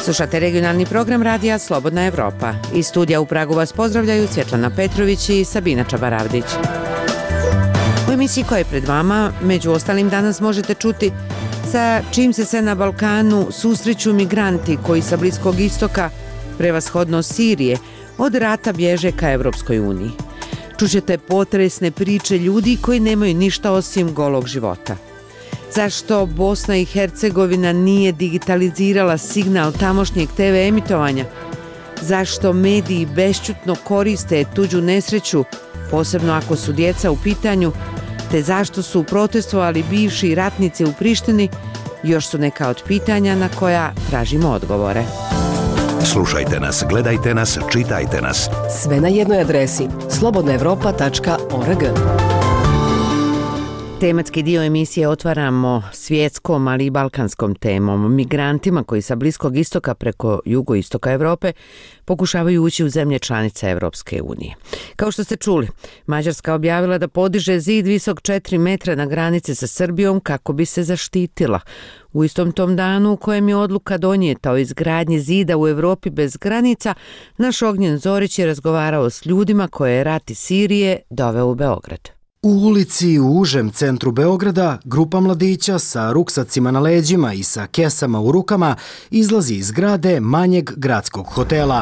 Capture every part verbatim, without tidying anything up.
Slušate regionalni program radija Slobodna Evropa. Iz studija u Pragu vas pozdravljaju Svjetlana Petrović i Sabina Čabaravdić. U emisiji koja je pred vama, među ostalim danas možete čuti sa čim se sve na Balkanu susreću migranti koji sa Bliskog istoka, prevashodno Sirije, od rata bježe ka Evropskoj uniji. Čućete potresne priče ljudi koji nemaju ništa osim golog života. Zašto Bosna i Hercegovina nije digitalizirala signal tamošnjeg te ve emitovanja? Zašto mediji bešćutno koriste tuđu nesreću, posebno ako su djeca u pitanju, te zašto su protestovali bivši ratnici u Prištini, još su neka od pitanja na koja tražimo odgovore. Slušajte nas, gledajte nas, čitajte nas. Sve na jednoj adresi slobodna evropa tačka org. Tematski dio emisije otvaramo svjetskom, ali i balkanskom temom, migrantima koji sa Bliskog istoka preko jugoistoka Evrope pokušavaju ući u zemlje članice Evropske unije. Kao što ste čuli, Mađarska objavila da podiže zid visok četiri metra na granici sa Srbijom kako bi se zaštitila. U istom tom danu u kojem je odluka donijeta o izgradnji zida u Evropi bez granica, naš Ognjen Zorić je razgovarao s ljudima koje je rat iz Sirije doveo u Beograd. U ulici u užem centru Beograda grupa mladića sa ruksacima na leđima i sa kesama u rukama izlazi iz zgrade manjeg gradskog hotela.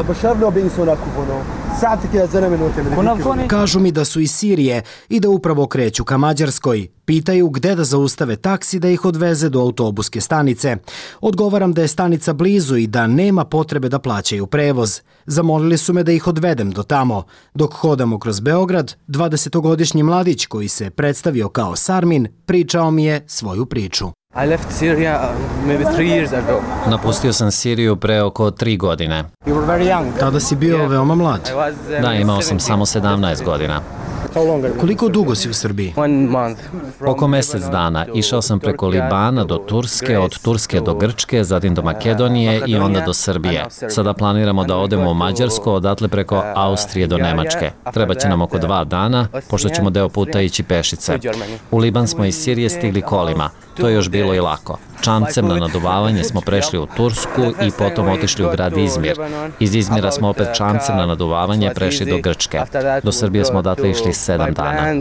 Kažu mi da su iz Sirije i da upravo kreću ka Mađarskoj. Pitaju gde da zaustave taksi da ih odveze do autobuske stanice. Odgovaram da je stanica blizu i da nema potrebe da plaćaju prevoz. Zamolili su me da ih odvedem do tamo. Dok hodamo kroz Beograd, dvadesetogodišnji mladić koji se predstavio kao Sarmin pričao mi je svoju priču. I left Syria maybe three years ago. Napustio sam Siriju pre oko tri godine. You were very young. Tada si bio veoma mlad. Da, imao sam samo sedamnaest godina. Koliko dugo si u Srbiji? Oko mjesec dana. Išao sam preko Libana do Turske, od Turske do Grčke, zatim do Makedonije i onda do Srbije. Sada planiramo da odemo u Mađarsku, odatle preko Austrije do Nemačke. Treba će nam oko dva dana, pošto ćemo deo puta ići pešice. U Liban smo iz Sirije stigli kolima. To je još bilo i lako. Čamcem na naduvavanje smo prešli u Tursku i potom otišli u grad Izmir. Iz Izmira smo opet čamcem na naduvavanje prešli do Grčke. Do Srbije smo odatle išli sedam dana.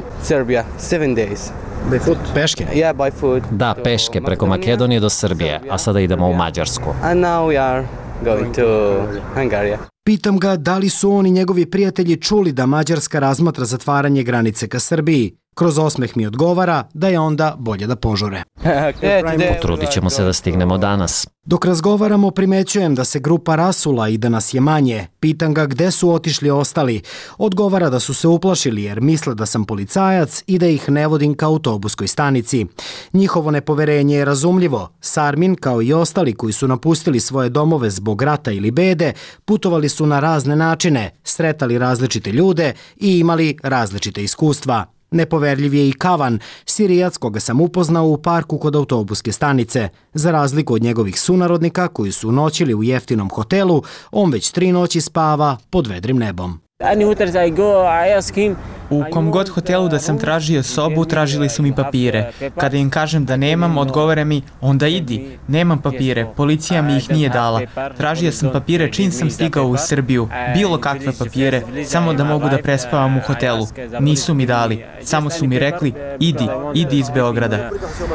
Peške? Da, peške, preko Makedonije do Srbije, a sada idemo u Mađarsku. Pitam ga da li su on i njegovi prijatelji čuli da Mađarska razmatra zatvaranje granice ka Srbiji. Kroz osmeh mi odgovara da je onda bolje da požure. Potrudit ćemo se da stignemo danas. Dok razgovaramo, primećujem da se grupa rasula i da nas je manje. Pitam ga gde su otišli ostali. Odgovara da su se uplašili jer misle da sam policajac i da ih ne vodim ka autobuskoj stanici. Njihovo nepoverenje je razumljivo. Sarmin, kao i ostali koji su napustili svoje domove zbog rata ili bede, putovali su na razne načine, sretali različite ljude i imali različite iskustva. Nepoverljiv je i Kavan, Sirijac koga sam upoznao u parku kod autobuske stanice. Za razliku od njegovih sunarodnika koji su noćili u jeftinom hotelu, on već tri noći spava pod vedrim nebom. U kom god hotelu da sam tražio sobu, tražili su mi papire. Kada im kažem da nemam, odgovore mi, onda idi, nemam papire, policija mi ih nije dala. Tražio sam papire čim sam stigao u Srbiju, bilo kakve papire, samo da mogu da prespavam u hotelu. Nisu mi dali, samo su mi rekli, idi, idi iz Beograda.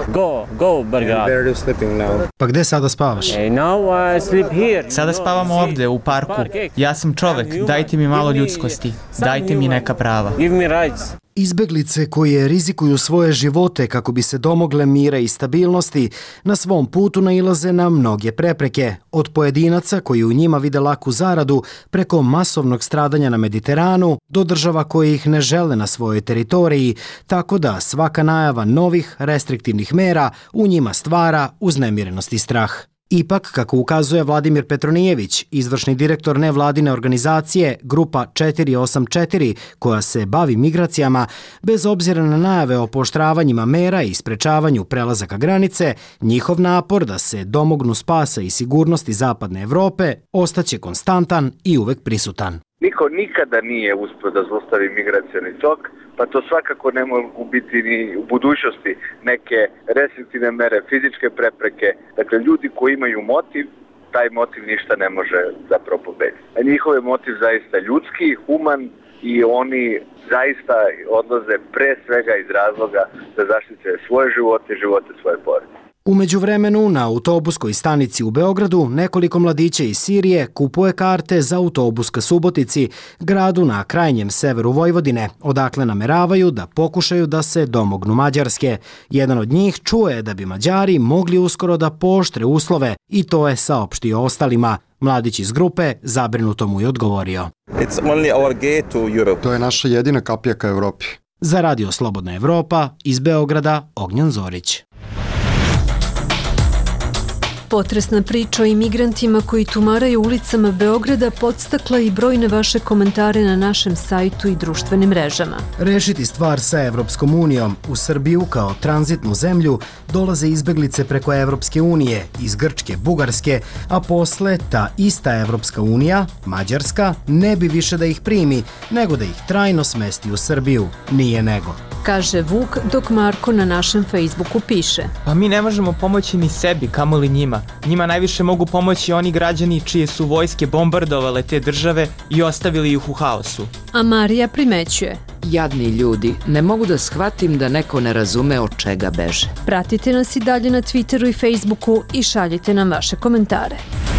Pa gde sada spavaš? Sada spavam ovde, u parku. Ja sam čovek, dajte mi malo ljudskosti, dajte mi neka prava. Izbeglice koje rizikuju svoje živote kako bi se domogle mira i stabilnosti, na svom putu nailaze na mnoge prepreke, od pojedinaca koji u njima vide laku zaradu preko masovnog stradanja na Mediteranu do država koje ih ne žele na svojoj teritoriji, tako da svaka najava novih restriktivnih mera u njima stvara uznemirenost i strah. Ipak, kako ukazuje Vladimir Petronijević, izvršni direktor nevladine organizacije Grupa četiri osam četiri, koja se bavi migracijama, bez obzira na najave o pooštravanjima mera i sprečavanju prelazaka granice, njihov napor da se domognu spasa i sigurnosti zapadne Evrope ostaće konstantan i uvek prisutan. Niko nikada nije uspio da zaustavi migracioni tok, pa to svakako ne mogu biti ni u budućnosti neke restriktivne mere, fizičke prepreke. Dakle, ljudi koji imaju motiv taj motiv ništa ne može zapravo pobediti. A njihov je motiv zaista ljudski, human i oni zaista odlaze pre svega iz razloga da zaštite svoje živote i živote svoje porodice. U međuvremenu na autobuskoj stanici u Beogradu nekoliko mladića iz Sirije kupuje karte za autobus ka Subotici, gradu na krajnjem severu Vojvodine, odakle nameravaju da pokušaju da se domognu Mađarske. Jedan od njih čuje da bi Mađari mogli uskoro da pooštre uslove i to je saopštio ostalima. Mladić iz grupe zabrinuto mu je odgovorio. To je naša jedina kapija ka Evropi. Za Radio Slobodna Evropa, iz Beograda, Ognjan Zorić. Potresna priča o imigrantima koji tumaraju ulicama Beograda podstakla i brojne vaše komentare na našem sajtu i društvenim mrežama. Rešiti stvar sa Evropskom unijom. U Srbiju kao tranzitnu zemlju dolaze izbeglice preko Evropske unije, iz Grčke, Bugarske, a posle ta ista Evropska unija, Mađarska, ne bi više da ih primi, nego da ih trajno smesti u Srbiju. Nije nego. Kaže Vuk, dok Marko na našem Facebooku piše. Pa mi ne možemo pomoći ni sebi, kamoli njima. Njima najviše mogu pomoći oni građani čije su vojske bombardovale te države i ostavili ih u haosu. A Marija primećuje. Jadni ljudi, ne mogu da shvatim da neko ne razume od čega beže. Pratite nas i dalje na Twitteru i Facebooku i šaljite nam vaše komentare.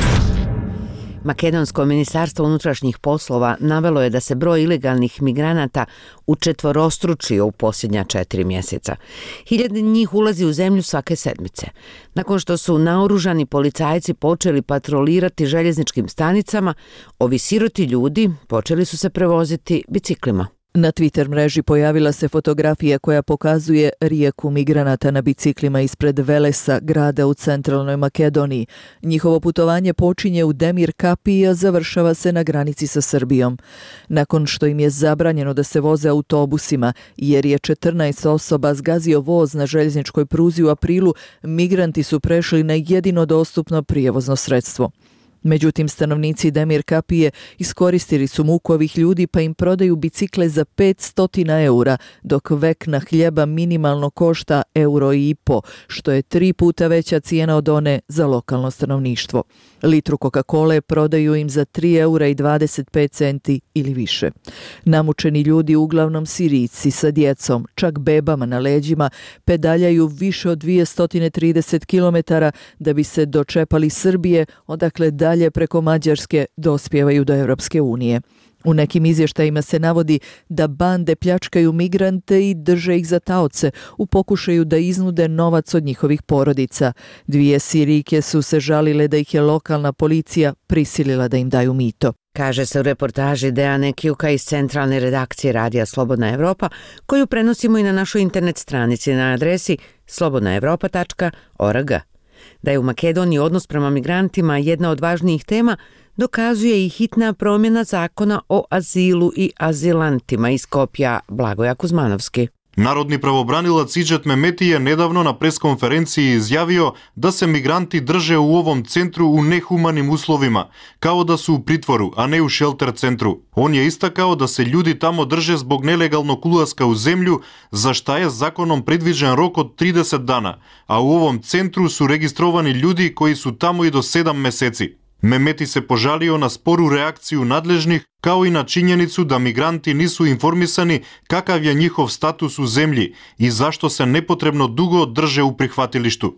Makedonsko ministarstvo unutrašnjih poslova navelo je da se broj ilegalnih migranata učetvorostručio u posljednja četiri mjeseca. Hiljade njih ulazi u zemlju svake sedmice. Nakon što su naoružani policajci počeli patrolirati željezničkim stanicama, ovi siroti ljudi počeli su se prevoziti biciklima. Na Twitter mreži pojavila se fotografija koja pokazuje rijeku migranata na biciklima ispred Velesa, grada u centralnoj Makedoniji. Njihovo putovanje počinje u Demir Kapiji, a završava se na granici sa Srbijom. Nakon što im je zabranjeno da se voze autobusima, jer je četrnaest osoba zgazio voz na željezničkoj pruzi u aprilu, migranti su prešli na jedino dostupno prijevozno sredstvo. Međutim, stanovnici Demir Kapije iskoristili su muku ovih ljudi pa im prodaju bicikle za petsto eura, dok vekna hljeba minimalno košta euro i po, što je tri puta veća cijena od one za lokalno stanovništvo. Litru Coca-Cole prodaju im za tri eura i dvadeset pet centi ili više. Namučeni ljudi, uglavnom Sirijci sa djecom, čak bebama na leđima, pedaljaju više od dvjesto trideset kilometara da bi se dočepali Srbije, odakle dalje preko Mađarske dospijevaju do Evropske unije. U nekim izvještajima se navodi da bande pljačkaju migrante i drže ih za taoce u pokušaju da iznude novac od njihovih porodica. Dvije Sirijke su se žalile da ih je lokalna policija prisilila da im daju mito. Kaže se u reportaži Dejane Kjuka iz centralne redakcije Radija Slobodna Evropa, koju prenosimo i na našoj internet stranici na adresi slobodna evropa tačka org. Da je u Makedoniji odnos prema migrantima jedna od važnijih tema, dokazuje i hitna promjena zakona o azilu i azilantima iz Skopja Blagoja Kuzmanovski. Narodni pravobranilac Idžet Mehmeti je nedavno na preskonferenciji izjavio da se migranti drže u ovom centru u nehumanim uslovima, kao da su u pritvoru, a ne u šelter centru. On je istakao da se ljudi tamo drže zbog nelegalnog ulaska u zemlju, za šta je zakonom predviđen rok od trideset dana, a u ovom centru su registrovani ljudi koji su tamo i do sedam meseci. Mehmeti se požalio na sporu reakciju nadležnih, kao i na činjenicu da migranti nisu informisani kakav je njihov status u zemlji i zašto se nepotrebno dugo drže u prihvatilištu.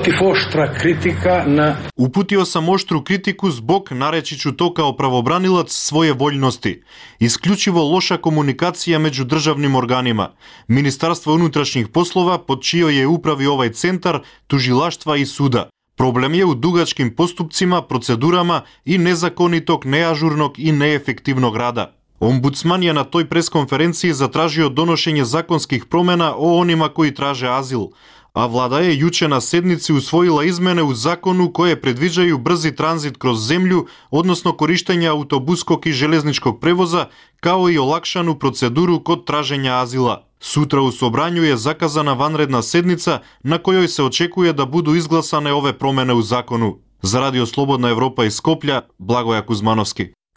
Uputio sam oštru kritiku zbog, nareći ću to kao pravobranilac, svoje voljnosti. Isključivo loša komunikacija među državnim organima. Ministarstvo unutrašnjih poslova, pod čijoj je upravi ovaj centar, tužilaštva i suda. Problem je u dugačkim postupcima, procedurama i nezakonitog, neažurnog i neefektivnog rada. Ombudsman je na toj preskonferenciji zatražio donošenje zakonskih promjena o onima koji traže azil, a vlada je juče na sednici usvojila izmene u zakonu koje predviđaju brzi tranzit kroz zemlju, odnosno korištenje autobuskog i željezničkog prevoza, kao i olakšanu proceduru kod traženja azila. Sutra u Sobranju je zakazana vanredna sednica na kojoj se očekuje da budu izglasane ove promjene u zakonu. Za Radio Slobodna Evropa iz Skoplja, Blagoja Kuzmanovski.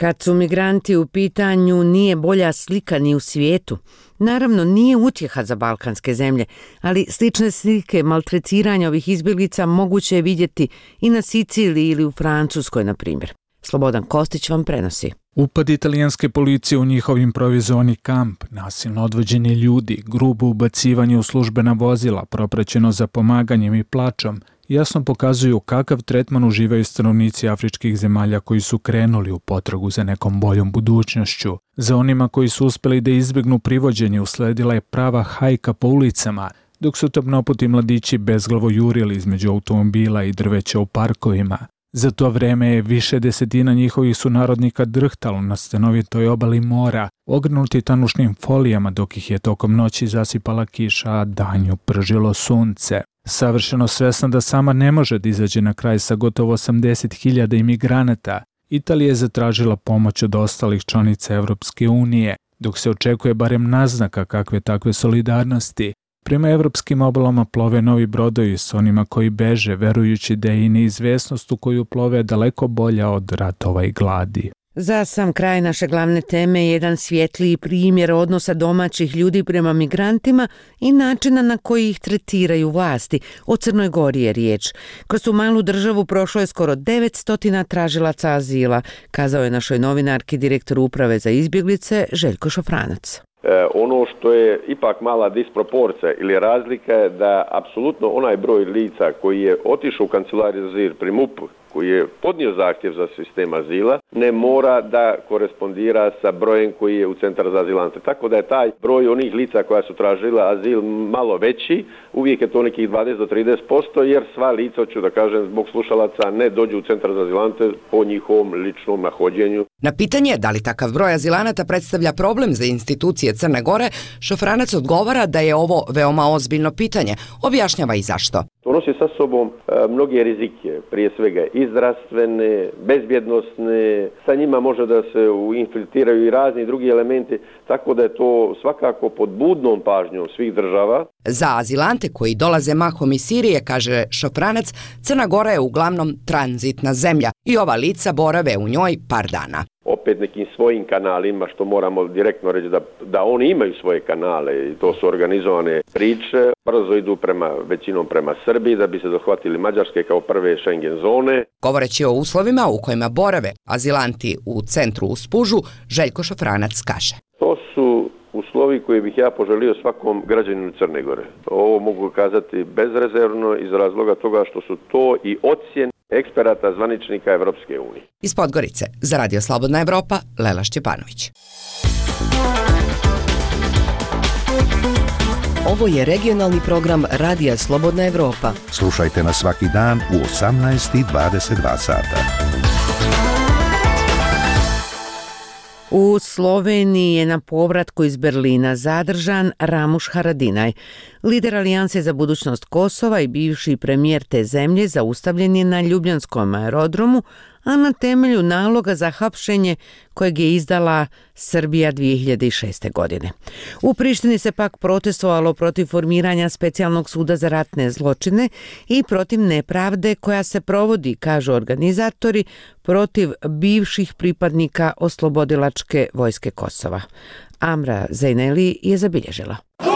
Kad su migranti u pitanju, nije bolja slika ni u svijetu. Naravno, nije utjeha za balkanske zemlje, ali slične slike maltretiranja ovih izbjeglica moguće je vidjeti i na Siciliji ili u Francuskoj, na primjer. Slobodan Kostić vam prenosi. Upad italijanske policije u njihov improvizovani kamp, nasilno odvođeni ljudi, grubo ubacivanje u službena vozila, propraćeno za pomaganjem i plačom, jasno pokazuju kakav tretman uživaju stanovnici afričkih zemalja koji su krenuli u potragu za nekom boljom budućnošću. Za onima koji su uspjeli da izbjegnu privođenje usledila je prava hajka po ulicama, dok su tamnoputi mladići bezglavo jurili između automobila i drveća u parkovima. Za to vreme je više desetina njihovih sunarodnika drhtalo na stanovitoj obali mora, ogrnuti tanušnim folijama dok ih je tokom noći zasipala kiša, a danju pržilo sunce. Savršeno svesna da sama ne može da izađe na kraj sa gotovo osamdeset hiljada imigranata, Italija je zatražila pomoć od ostalih članica Evropske unije, dok se očekuje barem naznaka kakve takve solidarnosti. Prema evropskim obalama plove novi brodovi s onima koji beže, verujući da je i neizvesnost u koju plove daleko bolja od ratova i gladi. Za sam kraj naše glavne teme je jedan svjetliji primjer odnosa domaćih ljudi prema migrantima i načina na koji ih tretiraju vlasti. O Crnoj Gori je riječ. Kroz tu malu državu prošlo je skoro devetsto tražilaca azila, kazao je našoj novinarki direktor uprave za izbjeglice Željko Šofranac. E, ono što je ipak mala disproporcija ili razlika je da apsolutno onaj broj lica koji je otišao u kancelariju za azil pri MUP-u, koji je podnio zahtjev za sistem azila, ne mora da korespondira sa brojem koji je u Centar za azilante. Tako da je taj broj onih lica koja su tražila azil malo veći, uvijek je to nekih dvadeset do trideset posto, jer sva lica, hoću da kažem, zbog slušalaca ne dođu u Centar za azilante po njihovom ličnom nahođenju. Na pitanje da li takav broj azilanata predstavlja problem za institucije Crne Gore, Šofranac odgovara da je ovo veoma ozbiljno pitanje. Objašnjava i zašto. To nosi sa sobom e, mnoge rizike, prije svega i zdravstvene, bezbjednosne, sa njima može da se infiltriraju i razni drugi elementi, tako da je to svakako pod budnom pažnjom svih država. Za azilante koji dolaze mahom iz Sirije, kaže Šofranac, Crna Gora je uglavnom tranzitna zemlja i ova lica borave u njoj par dana. Opet nekim svojim kanalima, što moramo direktno reći da, da oni imaju svoje kanale i to su organizovane priče, brzo idu prema, većinom prema Srbiji da bi se dohvatili Mađarske kao prve Schengen zone. Govoreći o uslovima u kojima borave azilanti u centru u Spužu, Željko Šofranac kaže. To su uslovi koje bih ja poželio svakom građaninu Crne Gore. Ovo mogu kazati bezrezervno iz razloga toga što su to i ocjene eksperata zvaničnika Evropske unije. Iz Podgorice, za Radio Slobodna Evropa, Lela Šćepanović. Ovo je regionalni program Radija Slobodna Evropa. Slušajte nas svaki dan u osamnaest i dvadeset dva sata. U Sloveniji je na povratku iz Berlina zadržan Ramuš Haradinaj. Lider Alijanse za budućnost Kosova i bivši premijer te zemlje zaustavljen je na Ljubljanskom aerodromu, a na temelju naloga za hapšenje kojeg je izdala Srbija dvije hiljade šeste. godine. U Prištini se pak protestovalo protiv formiranja specijalnog suda za ratne zločine i protiv nepravde koja se provodi, kažu organizatori, protiv bivših pripadnika oslobodilačke vojske Kosova. Amra Zejneli je zabilježila.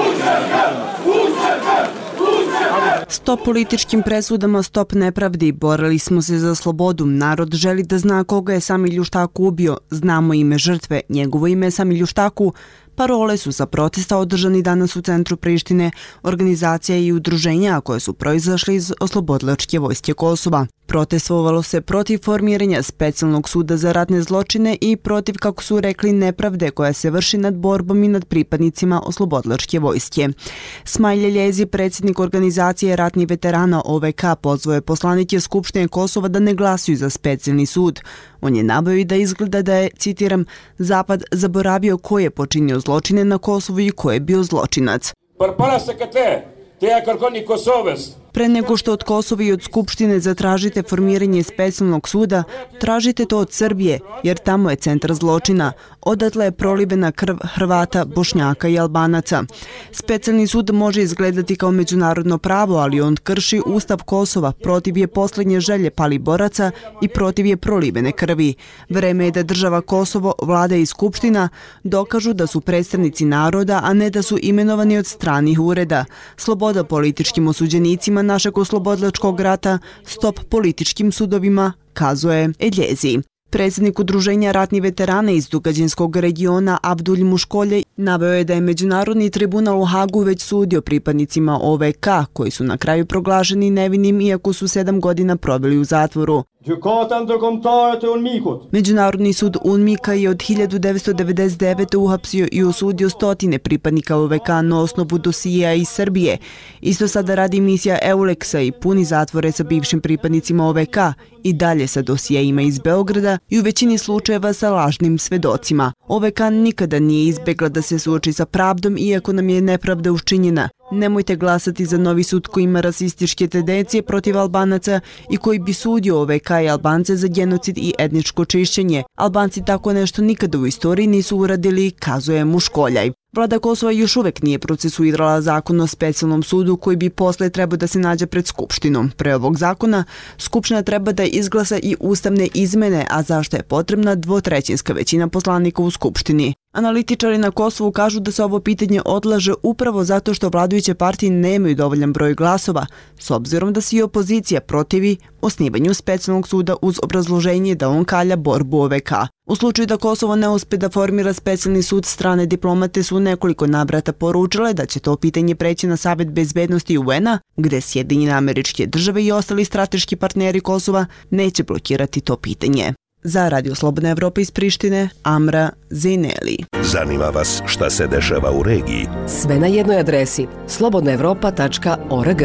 Stop političkim presudama, stop nepravdi. Borili smo se za slobodu. Narod želi da zna koga je Sami Ljuštaku ubio. Znamo ime žrtve. Njegovo ime je Sami Ljuštaku. Parole su za protesta održani danas u centru Prištine, organizacija i udruženja koje su proizašli iz oslobodilačke vojske Kosova. Protestovalo se protiv formiranja specijalnog suda za ratne zločine i protiv, kako su rekli, nepravde koja se vrši nad borbom i nad pripadnicima oslobodilačke vojske. Smajlje Ljezi, predsjednik organizacije ratnih veterana O V K, pozvao je poslanike Skupštine Kosova da ne glasuju za specijalni sud. On je naveo i da izgleda da je, citiram, Zapad zaboravio ko je počinio zločine na Kosovu i ko je bio zločinac. Pre nego što od Kosova i od Skupštine zatražite formiranje specijalnog suda, tražite to od Srbije, jer tamo je centar zločina. Odatle je prolivena krv Hrvata, Bošnjaka i Albanaca. Specijalni sud može izgledati kao međunarodno pravo, ali on krši Ustav Kosova, protiv je posljednje želje paliboraca i protiv je prolivene krvi. Vreme je da država Kosovo, vlada i Skupština dokažu da su predstavnici naroda, a ne da su imenovani od stranih ureda. Sloboda političkim osuđenicima našeg oslobodilačkog rata, stop političkim sudovima, kazuje Eljezi. Predsjednik Udruženja ratnih veterana iz Dugađinskog regiona Abdulj Muškolje naveo je da je Međunarodni tribunal u Hagu već sudio pripadnicima O V K, koji su na kraju proglašeni nevinim iako su sedam godina proveli u zatvoru. Međunarodni sud UNMIK-a je od hiljadu devetsto devedeset devete. uhapsio i osudio stotine pripadnika O V K na osnovu dosija iz Srbije. Isto sada radi misija Euleksa i puni zatvore sa bivšim pripadnicima O V K i dalje sa dosijejima iz Beograda i u većini slučajeva sa lažnim svedocima. O V K nikada nije izbegla da se suoči sa pravdom iako nam je nepravda učinjena. Nemojte glasati za novi sud koji ima rasističke tendencije protiv Albanaca i koji bi sudio O V K i Albance za genocid i etničko čišćenje. Albanci tako nešto nikada u istoriji nisu uradili, kazuje Muškoljaj. Vlada Kosova još uvek nije procesuirala zakon o specijalnom sudu koji bi posle trebao da se nađe pred Skupštinom. Pre ovog zakona, Skupština treba da izglasa i ustavne izmene, a zašto je potrebna dvotrećinska većina poslanika u Skupštini. Analitičari na Kosovu kažu da se ovo pitanje odlaže upravo zato što vladajuće partije nemaju dovoljan broj glasova, s obzirom da se i opozicija protivi osnivanju specijalnog suda uz obrazloženje da on kalja borbu O V K. U slučaju da Kosovo ne uspe da formira specijalni sud, strane diplomate su nekoliko navrata poručile da će to pitanje preći na Savet bezbednosti U N-a, gde Sjedinjene Američke Države i ostali strateški partneri Kosova neće blokirati to pitanje. Za Radio Slobodna Evropa iz Prištine, Amra Zineli. Zanima vas šta se dešava u regiji? Sve na jednoj adresi slobodna evropa tačka org.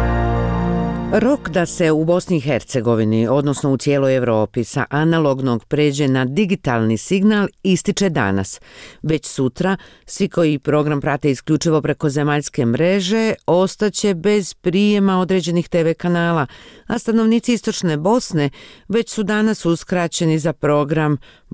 Rok da se u Bosni i Hercegovini, odnosno u cijeloj Evropi, sa analognog pređe na digitalni signal ističe danas. Već sutra, svi koji program prate isključivo preko zemaljske mreže, ostaće bez prijema određenih te ve kanala, a stanovnici istočne Bosne već su danas uskraćeni za program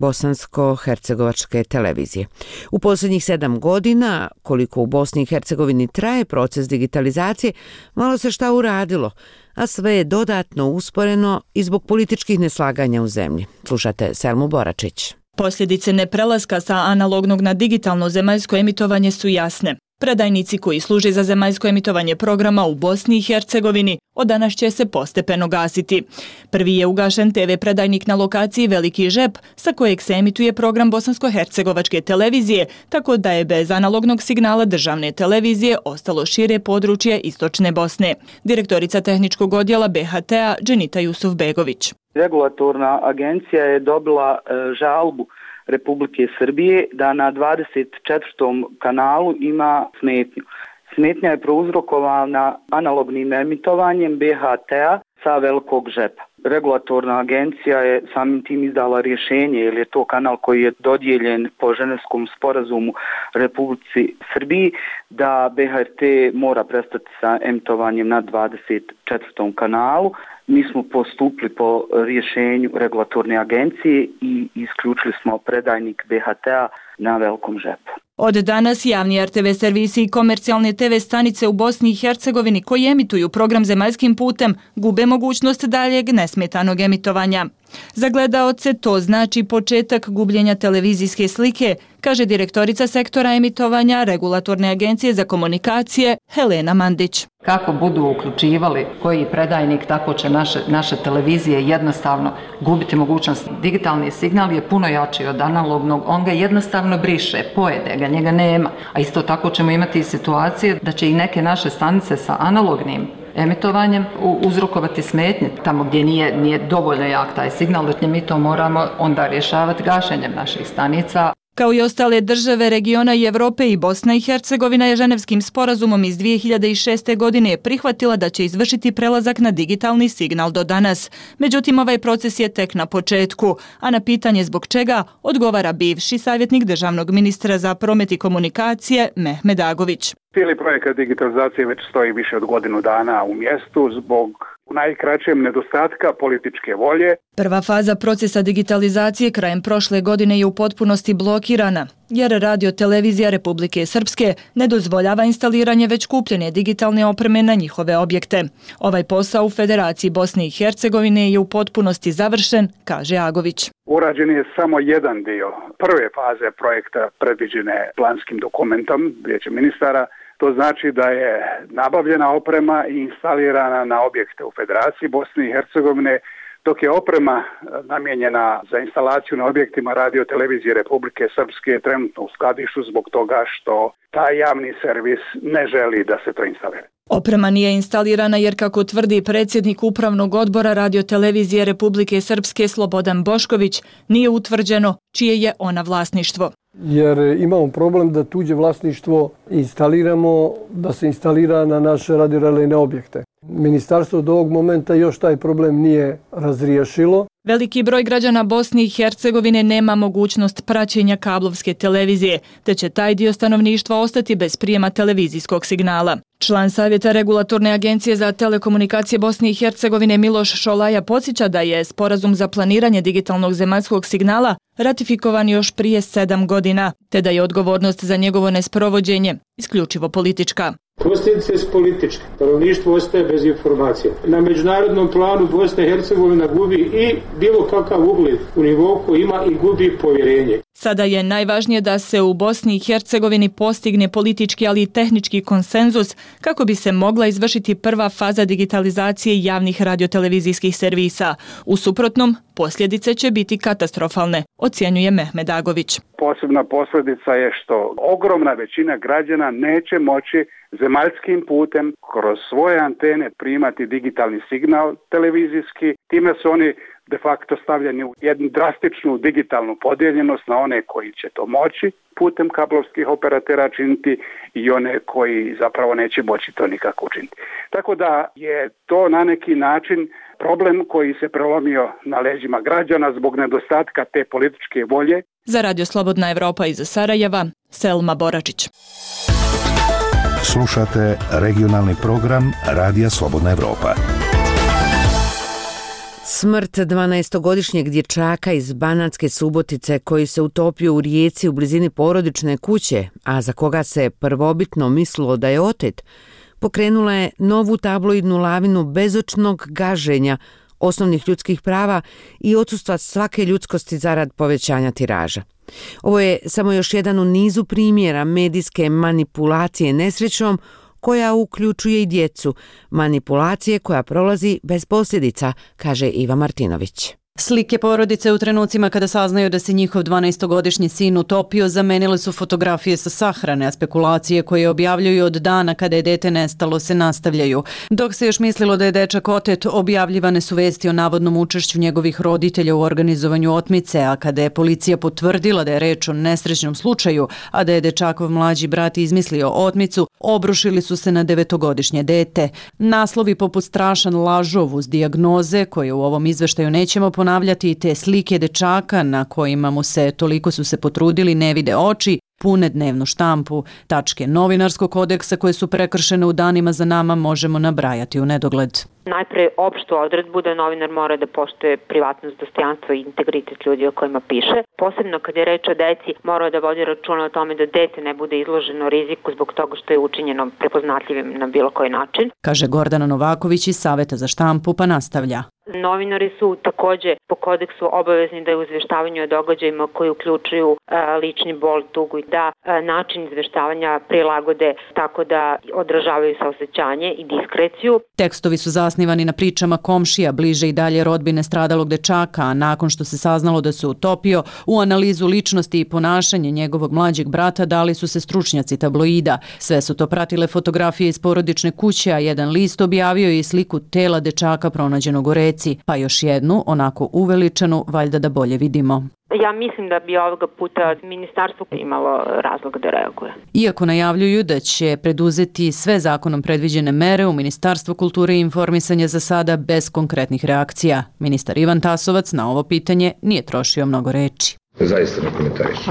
bosansko-hercegovačke televizije. U posljednjih sedam godina, koliko u Bosni i Hercegovini traje proces digitalizacije, malo se šta uradilo, a sve je dodatno usporeno i zbog političkih neslaganja u zemlji. Slušate Selmu Boračić. Posljedice neprelaska sa analognog na digitalno zemaljsko emitovanje su jasne. Predajnici koji služe za zemaljsko emitovanje programa u Bosni i Hercegovini od danas će se postepeno gasiti. Prvi je ugašen te ve predajnik na lokaciji Veliki Žep, sa kojeg se emituje program bosansko-hercegovačke televizije, tako da je bez analognog signala državne televizije ostalo šire područje istočne Bosne. Direktorica tehničkog odjela be ha te-a Dženita Jusufbegović. Regulatorna agencija je dobila e, žalbu Republike Srbije da na dvadeset četvrtom kanalu ima smetnju. Smetnja je prouzrokovana analognim emitovanjem be ha te-a sa Velikog Žepa. Regulatorna agencija je samim tim izdala rješenje, jer je to kanal koji je dodijeljen po Ženevskom sporazumu Republici Srbiji, da be ha te mora prestati sa emitovanjem na dvadeset četvrtom kanalu. Mi smo postupili po rješenju regulatorne agencije i isključili smo predajnik be ha te-a na Velikom Žepu. Od danas javni er te ve servisi i komercijalne te ve stanice u Bosni i Hercegovini koji emituju program zemaljskim putem gube mogućnost daljeg nesmetanog emitovanja. Za gledaoce to znači početak gubljenja televizijske slike, kaže direktorica sektora emitovanja Regulatorne agencije za komunikacije Helena Mandić. Kako budu uključivali koji predajnik, tako će naše, naše televizije jednostavno gubiti mogućnost. Digitalni signal je puno jači od analognog, on ga jednostavno briše, pojede ga, njega nema. A isto tako ćemo imati situacije da će i neke naše stanice sa analognim emitovanjem uzrokovati smetnje tamo gdje nije, nije dovoljno jak taj signal, da mi to moramo onda rješavati gašenjem naših stanica. Kao i ostale države regiona i Evrope, i Bosna i Hercegovina je Ženevskim sporazumom iz dvije hiljade šeste. godine prihvatila da će izvršiti prelazak na digitalni signal do danas. Međutim, ovaj proces je tek na početku, a na pitanje zbog čega odgovara bivši savjetnik državnog ministra za promet i komunikacije Mehmed Agović. Cijeli projekat digitalizacije već stoji više od godinu dana u mjestu zbog u najkraćem nedostatka političke volje. Prva faza procesa digitalizacije krajem prošle godine je u potpunosti blokirana, jer Radio Televizija Republike Srpske ne dozvoljava instaliranje već kupljene digitalne opreme na njihove objekte. Ovaj posao u Federaciji Bosne i Hercegovine je u potpunosti završen, kaže Agović. Urađen je samo jedan dio prve faze projekta predviđene planskim dokumentom Vijeća ministara. To znači da je nabavljena oprema i instalirana na objekte u Federaciji Bosne i Hercegovine, dok je oprema namijenjena za instalaciju na objektima Radio Televizije Republike Srpske trenutno u skladištu zbog toga što taj javni servis ne želi da se to instalira. Oprema nije instalirana jer, kako tvrdi predsjednik Upravnog odbora Radio Televizije Republike Srpske Slobodan Bošković, nije utvrđeno čije je ona vlasništvo. Jer imamo problem da tuđe vlasništvo instaliramo, da se instalira na naše radiorelejne objekte. Ministarstvo do ovog momenta još taj problem nije razriješilo. Veliki broj građana Bosne i Hercegovine nema mogućnost praćenja kablovske televizije, te će taj dio stanovništva ostati bez prijema televizijskog signala. Član Savjeta Regulatorne agencije za telekomunikacije Bosne i Hercegovine Miloš Šolaja podsjeća da je sporazum za planiranje digitalnog zemaljskog signala ratifikovan još prije sedam godina, te da je odgovornost za njegovo nesprovođenje isključivo politička. Posljedice su političke. Stanovništvo ostaje bez informacija. Na međunarodnom planu Bosna i Hercegovina gubi i bilo kakav ugled u nivou koji ima i gubi povjerenje. Sada je najvažnije da se u Bosni i Hercegovini postigne politički, ali i tehnički konsenzus kako bi se mogla izvršiti prva faza digitalizacije javnih radiotelevizijskih servisa. U suprotnom, posljedice će biti katastrofalne, ocjenjuje Mehmed Agović. Posebna posljedica je što ogromna većina građana neće moći zemaljskim putem kroz svoje antene primati digitalni signal televizijski. Time su oni de facto stavljeni u jednu drastičnu digitalnu podijeljenost na one koji će to moći putem kablovskih operatera činiti i one koji zapravo neće moći to nikako učiniti. Tako da je to na neki način problem koji se prelomio na leđima građana zbog nedostatka te političke volje. Za Radio Slobodna Evropa iz Sarajeva, Selma Boračić. Slušate regionalni program Radija Slobodna Evropa. Smrt dvanaestogodišnjeg dječaka iz Banatske Subotice koji se utopio u rijeci u blizini porodične kuće, a za koga se prvobitno mislilo da je otet, pokrenula je novu tabloidnu lavinu bezočnog gaženja osnovnih ljudskih prava i odsustva svake ljudskosti zarad povećanja tiraža. Ovo je samo još jedan u nizu primjera medijske manipulacije nesrećom koja uključuje i djecu, manipulacije koja prolazi bez posljedica, kaže Iva Martinović. Slike porodice u trenucima kada saznaju da se njihov dvanaestogodišnji sin utopio zamenile su fotografije sa sahrane, a spekulacije koje objavljuju od dana kada je dete nestalo se nastavljaju. Dok se još mislilo da je dečak otet, objavljivane su vesti o navodnom učešću njegovih roditelja u organizovanju otmice, a kada je policija potvrdila da je reč o nesrećnom slučaju, a da je dečakov mlađi brat izmislio otmicu, obrušili su se na devetogodišnje dete. Naslovi poput strašan lažov uz dijagnoze, koje u ovom izveštaju nećemo ponavljati, ponavljati i te slike dečaka na kojima mu se toliko su se potrudili ne vide oči, pune dnevnu štampu, tačke novinarskog kodeksa koje su prekršene u danima za nama možemo nabrajati u nedogled. Najpre opštu odredbu da novinar mora da poštuje privatnost, dostojanstvo i integritet ljudi o kojima piše. Posebno kad je reč o deci, mora da vodi računa o tome da dete ne bude izloženo riziku zbog toga što je učinjeno prepoznatljivim na bilo koji način. Kaže Gordana Novaković iz Saveta za štampu, pa nastavlja. Novinari su takođe po kodeksu obavezni da u izveštavanju o događajima koji uključuju e, lični bol, tugu i da e, način izveštavanja prilagode tako da odražavaju saosećanje i diskreciju. Tekstovi su zasnivani na pričama komšija, bliže i dalje rodbine stradalog dečaka, a nakon što se saznalo da se utopio, u analizu ličnosti i ponašanje njegovog mlađeg brata dali su se stručnjaci tabloida. Sve su to pratile fotografije iz porodične kuće, a jedan list objavio je i sliku tela dečaka pronađenog u reci, pa još jednu, onako uveličanu, valjda da bolje vidimo. Ja mislim da bi ovoga puta ministarstvo imalo razlog da reaguje. Iako najavljuju da će preduzeti sve zakonom predviđene mere, u Ministarstvu kulture i informisanja za sada bez konkretnih reakcija. Ministar Ivan Tasovac na ovo pitanje nije trošio mnogo reči. Zaista ne komentarišem.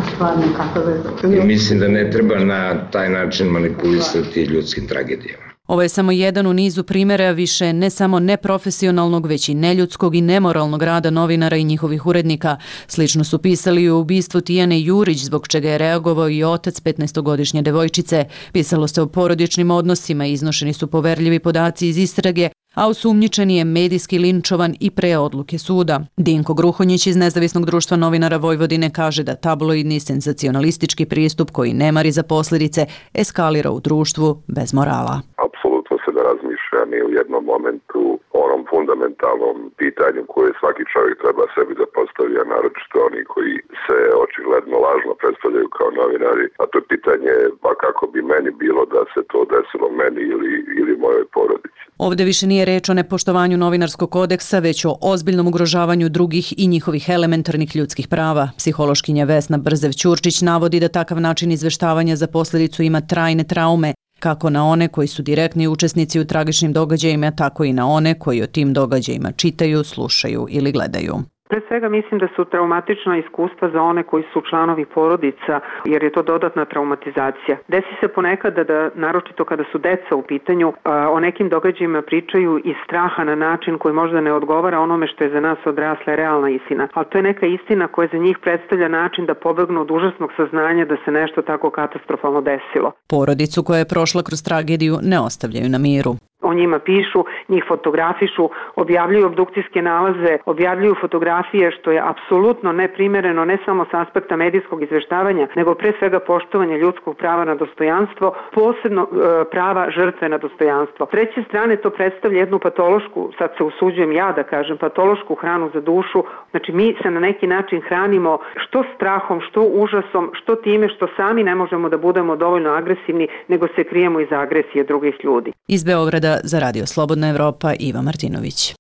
Mislim da ne treba na taj način manipulisati ljudskim tragedijama. Ovo je samo jedan u nizu primjera više ne samo neprofesionalnog, već i neljudskog i nemoralnog rada novinara i njihovih urednika. Slično su pisali i o ubistvu Tijane Jurić, zbog čega je reagovao i otac petnaestogodišnje devojčice. Pisalo se o porodičnim odnosima, iznošeni su poverljivi podaci iz istrage, a osumnjičeni je medijski linčovan i pre odluke suda. Dinko Gruhonjić iz Nezavisnog društva novinara Vojvodine kaže da tabloidni senzacionalistički pristup koji ne mari za posljedice eskalira u društvu bez morala. Apsolutno se ne razmišlja ni u jednom momentu o onom fundamentalnom pitanju koje svaki čovjek treba sebi da postavi, a naročito oni koji se očigledno lažno predstavljaju kao novinari, a to je pitanje pa kako bi meni bilo da se to desilo meni ili, ili mojoj porodici. Ovdje više nije reč o nepoštovanju novinarskog kodeksa, već o ozbiljnom ugrožavanju drugih i njihovih elementarnih ljudskih prava. Psihološkinja Vesna Brzev-Ćurčić navodi da takav način izveštavanja za posljedicu ima trajne traume, kako na one koji su direktni učesnici u tragičnim događajima, tako i na one koji o tim događajima čitaju, slušaju ili gledaju. Pre svega mislim da su traumatična iskustva za one koji su članovi porodica, jer je to dodatna traumatizacija. Desi se ponekad da, da naročito kada su deca u pitanju, o nekim događajima pričaju iz straha na način koji možda ne odgovara onome što je za nas odrasla realna istina. Ali to je neka istina koja za njih predstavlja način da pobegnu od užasnog saznanja da se nešto tako katastrofalno desilo. Porodicu koja je prošla kroz tragediju ne ostavljaju na miru. O njima pišu, njih fotografišu, objavljuju obdukcijske nalaze, objavljuju fotografije, što je apsolutno neprimereno ne samo s aspekta medijskog izveštavanja, nego pre svega poštovanja ljudskog prava na dostojanstvo, posebno e, prava žrtve na dostojanstvo. S treće strane to predstavlja jednu patološku, sad se usuđujem ja da kažem, patološku hranu za dušu. Znači mi se na neki način hranimo što strahom, što užasom, što time što sami ne možemo da budemo dovoljno agresivni, nego se krijemo iza agresije drugih ljudi. Iz Beograda za Radio Slobodna Evropa, Iva Martinović.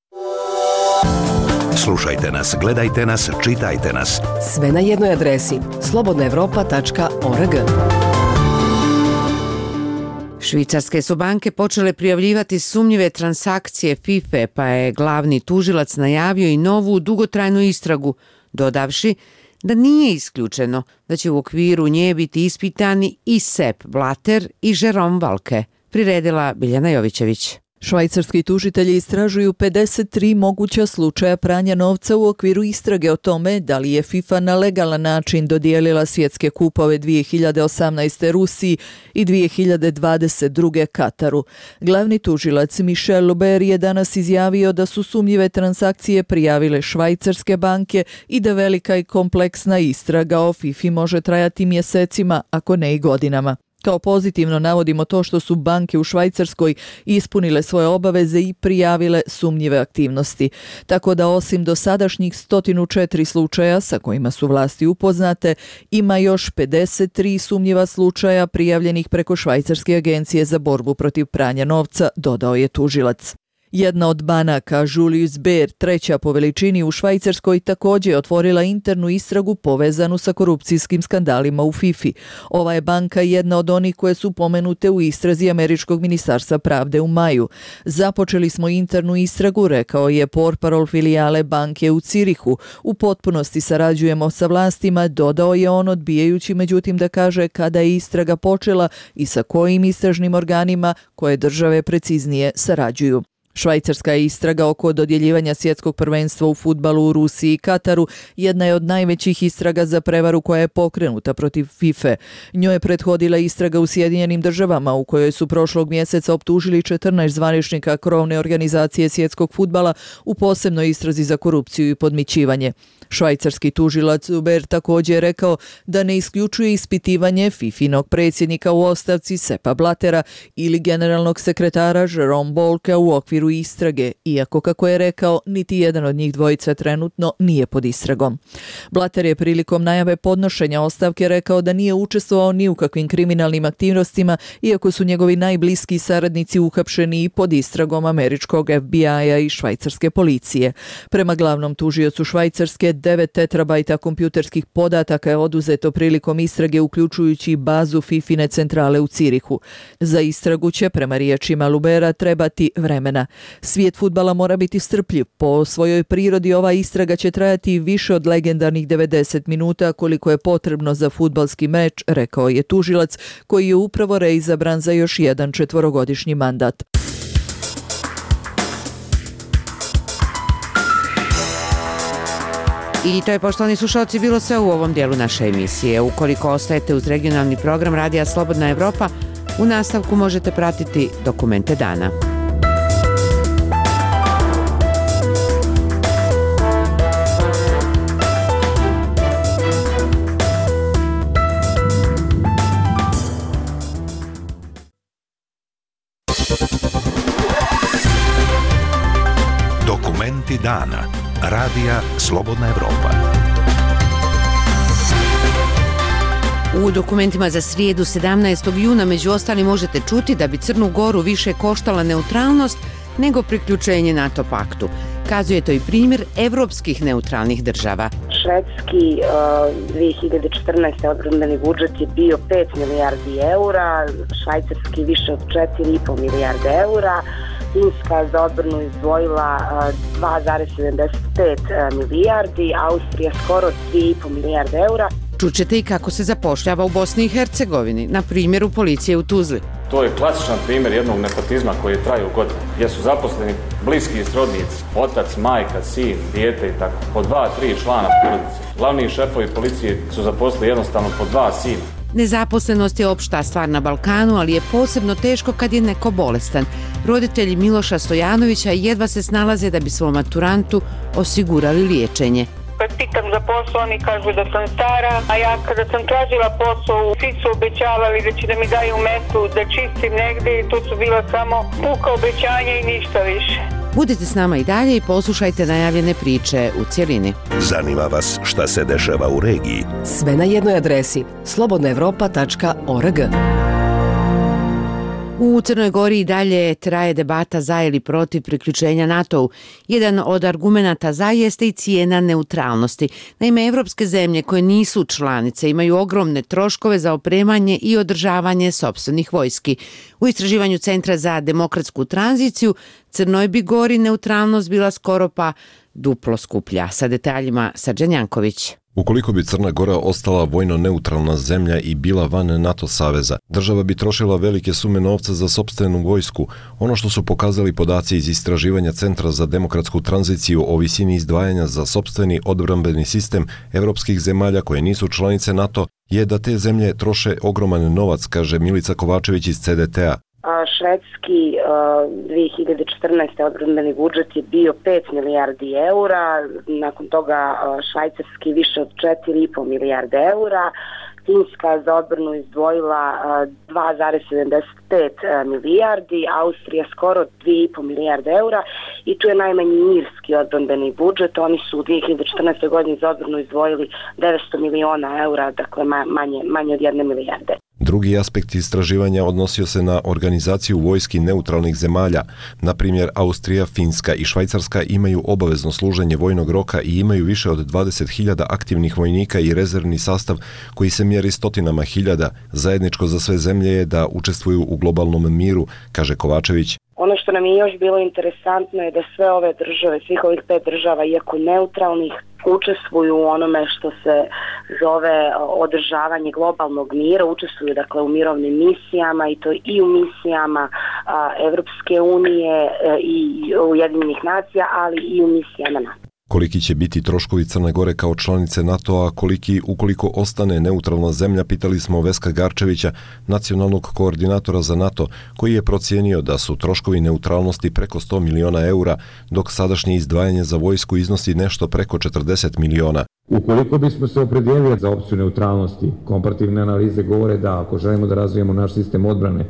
Slušajte nas, gledajte nas, čitajte nas. Sve na jednoj adresi slobodna evropa tačka org. Švicarske su banke počele prijavljivati sumnjive transakcije FIFA, pa je glavni tužilac najavio i novu dugotrajnu istragu, dodavši da nije isključeno da će u okviru nje biti ispitani i Sepp Blatter i Jerome Valcke, priredila Biljana Jovićević. Švajcarski tužitelji istražuju pedeset tri moguća slučaja pranja novca u okviru istrage o tome da li je FIFA na legalan način dodijelila svjetske kupove dvije hiljade osamnaeste. Rusiji i dvije hiljade dvadeset druge. Kataru. Glavni tužilac Michel Luber je danas izjavio da su sumnjive transakcije prijavile švajcarske banke i da velika i kompleksna istraga o FIFA može trajati mjesecima, ako ne i godinama. Kao pozitivno navodimo to što su banke u Švajcarskoj ispunile svoje obaveze i prijavile sumnjive aktivnosti. Tako da osim dosadašnjih sto četiri slučaja sa kojima su vlasti upoznate, ima još pedeset tri sumnjiva slučaja prijavljenih preko Švajcarske agencije za borbu protiv pranja novca, dodao je tužilac. Jedna od banaka, Julius Baer, treća po veličini u Švajcarskoj, također je otvorila internu istragu povezanu sa korupcijskim skandalima u FIFA. Ova je banka jedna od onih koje su pomenute u istrazi Američkog ministarstva pravde u maju. Započeli smo internu istragu, rekao je portparol filijale banke u Cirihu. U potpunosti sarađujemo sa vlastima, dodao je on, odbijajući međutim da kaže kada je istraga počela i sa kojim istražnim organima koje države preciznije sarađuju. Švajcarska je istraga oko dodjeljivanja svjetskog prvenstva u fudbalu u Rusiji i Kataru jedna je od najvećih istraga za prevaru koja je pokrenuta protiv FIFA. Njoj je prethodila istraga u Sjedinjenim državama u kojoj su prošlog mjeseca optužili četrnaest zvaničnika krovne organizacije svjetskog fudbala u posebnoj istrazi za korupciju i podmićivanje. Švajcarski tužilac Uber također je rekao da ne isključuje ispitivanje FIFInog predsjednika u ostavci Seppa Blattera ili generalnog sekretara Jerome Valcke u okviru okviru istrage, iako, kako je rekao, niti jedan od njih dvojica trenutno nije pod istragom. Blatter je prilikom najave podnošenja ostavke rekao da nije učestvovao ni u kakvim kriminalnim aktivnostima, iako su njegovi najbliski saradnici uhapšeni i pod istragom američkog F B I-a i švajcarske policije. Prema glavnom tužiocu Švajcarske, devet tetrabajta kompjuterskih podataka je oduzeto prilikom istrage, uključujući bazu Fifine centrale u Cirihu. Za istragu će, prema riječima Lubera, trebati vremena. Svijet fudbala mora biti strpljiv. Po svojoj prirodi ova istraga će trajati više od legendarnih devedeset minuta, koliko je potrebno za fudbalski meč, rekao je tužilac, koji je upravo reizabran za još jedan četvorogodišnji mandat. I to je, poštovani slušalci, bilo sve u ovom dijelu naše emisije. Ukoliko ostajete uz regionalni program Radija Slobodna Evropa, u nastavku možete pratiti Dokumente dana. Dokumenti dana. Radija Slobodna Evropa. U dokumentima za srijedu sedamnaestog juna među ostalim možete čuti da bi Crnu Goru više koštala neutralnost nego priključenje NATO paktu. Kazuje to i primjer evropskih neutralnih država. Švedski uh, dvije hiljade četrnaeste. odbrambeni budžet je bio pet milijardi eura, švajcarski više od četiri i po milijarde eura, Finska za odbranu izdvojila dva zarez sedamdeset pet milijardi, Austrija skoro tri i po milijarde eura. Čućete i kako se zapošljava u Bosni i Hercegovini, na primjeru policije u Tuzli. To je klasičan primjer jednog nepotizma koji traju godinu, gdje su zaposleni bliski i srodnici, otac, majka, sin, dijete i tako, po dva, tri člana porodice. Glavni šefovi policije su zaposlili jednostavno po dva sina. Nezaposlenost je opšta stvar na Balkanu, ali je posebno teško kad je neko bolestan. Roditelji Miloša Stojanovića jedva se snalaze da bi svom maturantu osigurali liječenje. Kad pitam za posao, oni kažu da sam stara, a ja kada sam tražila posao, svi su obećavali da će da mi daju metu, da čistim negdje i to su bila samo puka obećanja i ništa više. Budite s nama i dalje i poslušajte najavljene priče u cjelini. Zanima vas šta se dešava u regiji? Sve na jednoj adresi slobodna evropa tačka org. U Crnoj Gori i dalje traje debata za ili protiv priključenja NATO-u. Jedan od argumenata za jeste i cijena neutralnosti. Naime, evropske zemlje koje nisu članice imaju ogromne troškove za opremanje i održavanje sopstvenih vojski. U istraživanju Centra za demokratsku tranziciju Crnoj bi Gori neutralnost bila skoro pa duplo skuplja. Sa detaljima Srđan Janković. Ukoliko bi Crna Gora ostala vojno neutralna zemlja i bila van NATO saveza, država bi trošila velike sume novca za sopstvenu vojsku. Ono što su pokazali podaci iz istraživanja Centra za demokratsku tranziciju o visini izdvajanja za sopstveni odbrambeni sistem evropskih zemalja koje nisu članice NATO je da te zemlje troše ogroman novac, kaže Milica Kovačević iz C D T-a. Švedski dvije hiljade četrnaeste. odbrambeni budžet je bio pet milijardi eura, nakon toga švajcarski više od četiri i po milijarde eura, Finska za odbranu izdvojila dva zarez sedamdeset pet milijardi, Austrija skoro dvije i po milijarde eura i tu je najmanji irski odbrambeni budžet. Oni su u dvije hiljade četrnaestoj. godini za odbranu izdvojili devetsto miliona eura, dakle manje, manje od jedne milijarde. Drugi aspekt istraživanja odnosio se na organizaciju vojski neutralnih zemalja. Na primjer, Austrija, Finska i Švajcarska imaju obavezno služenje vojnog roka i imaju više od dvadeset hiljada aktivnih vojnika i rezervni sastav koji se mjeri stotinama hiljada. Zajedničko za sve zemlje je da učestvuju u globalnom miru, kaže Kovačević. Ono što nam je još bilo interesantno je da sve ove države, svih ovih pet država, iako neutralnih, učestvuju u onome što se zove održavanje globalnog mira, učestvuju dakle u mirovnim misijama i to i u misijama a, Evropske unije a, i Ujedinjenih nacija, ali i u misijama NATO. Koliki će biti troškovi Crne Gore kao članice NATO-a, koliki ukoliko ostane neutralna zemlja, pitali smo Veska Garčevića, nacionalnog koordinatora za NATO, koji je procijenio da su troškovi neutralnosti preko sto miliona eura, dok sadašnje izdvajanje za vojsku iznosi nešto preko četrdeset miliona. Ukoliko bismo se opredijelili za opciju neutralnosti, komparativne analize govore da ako želimo da razvijemo naš sistem odbrane,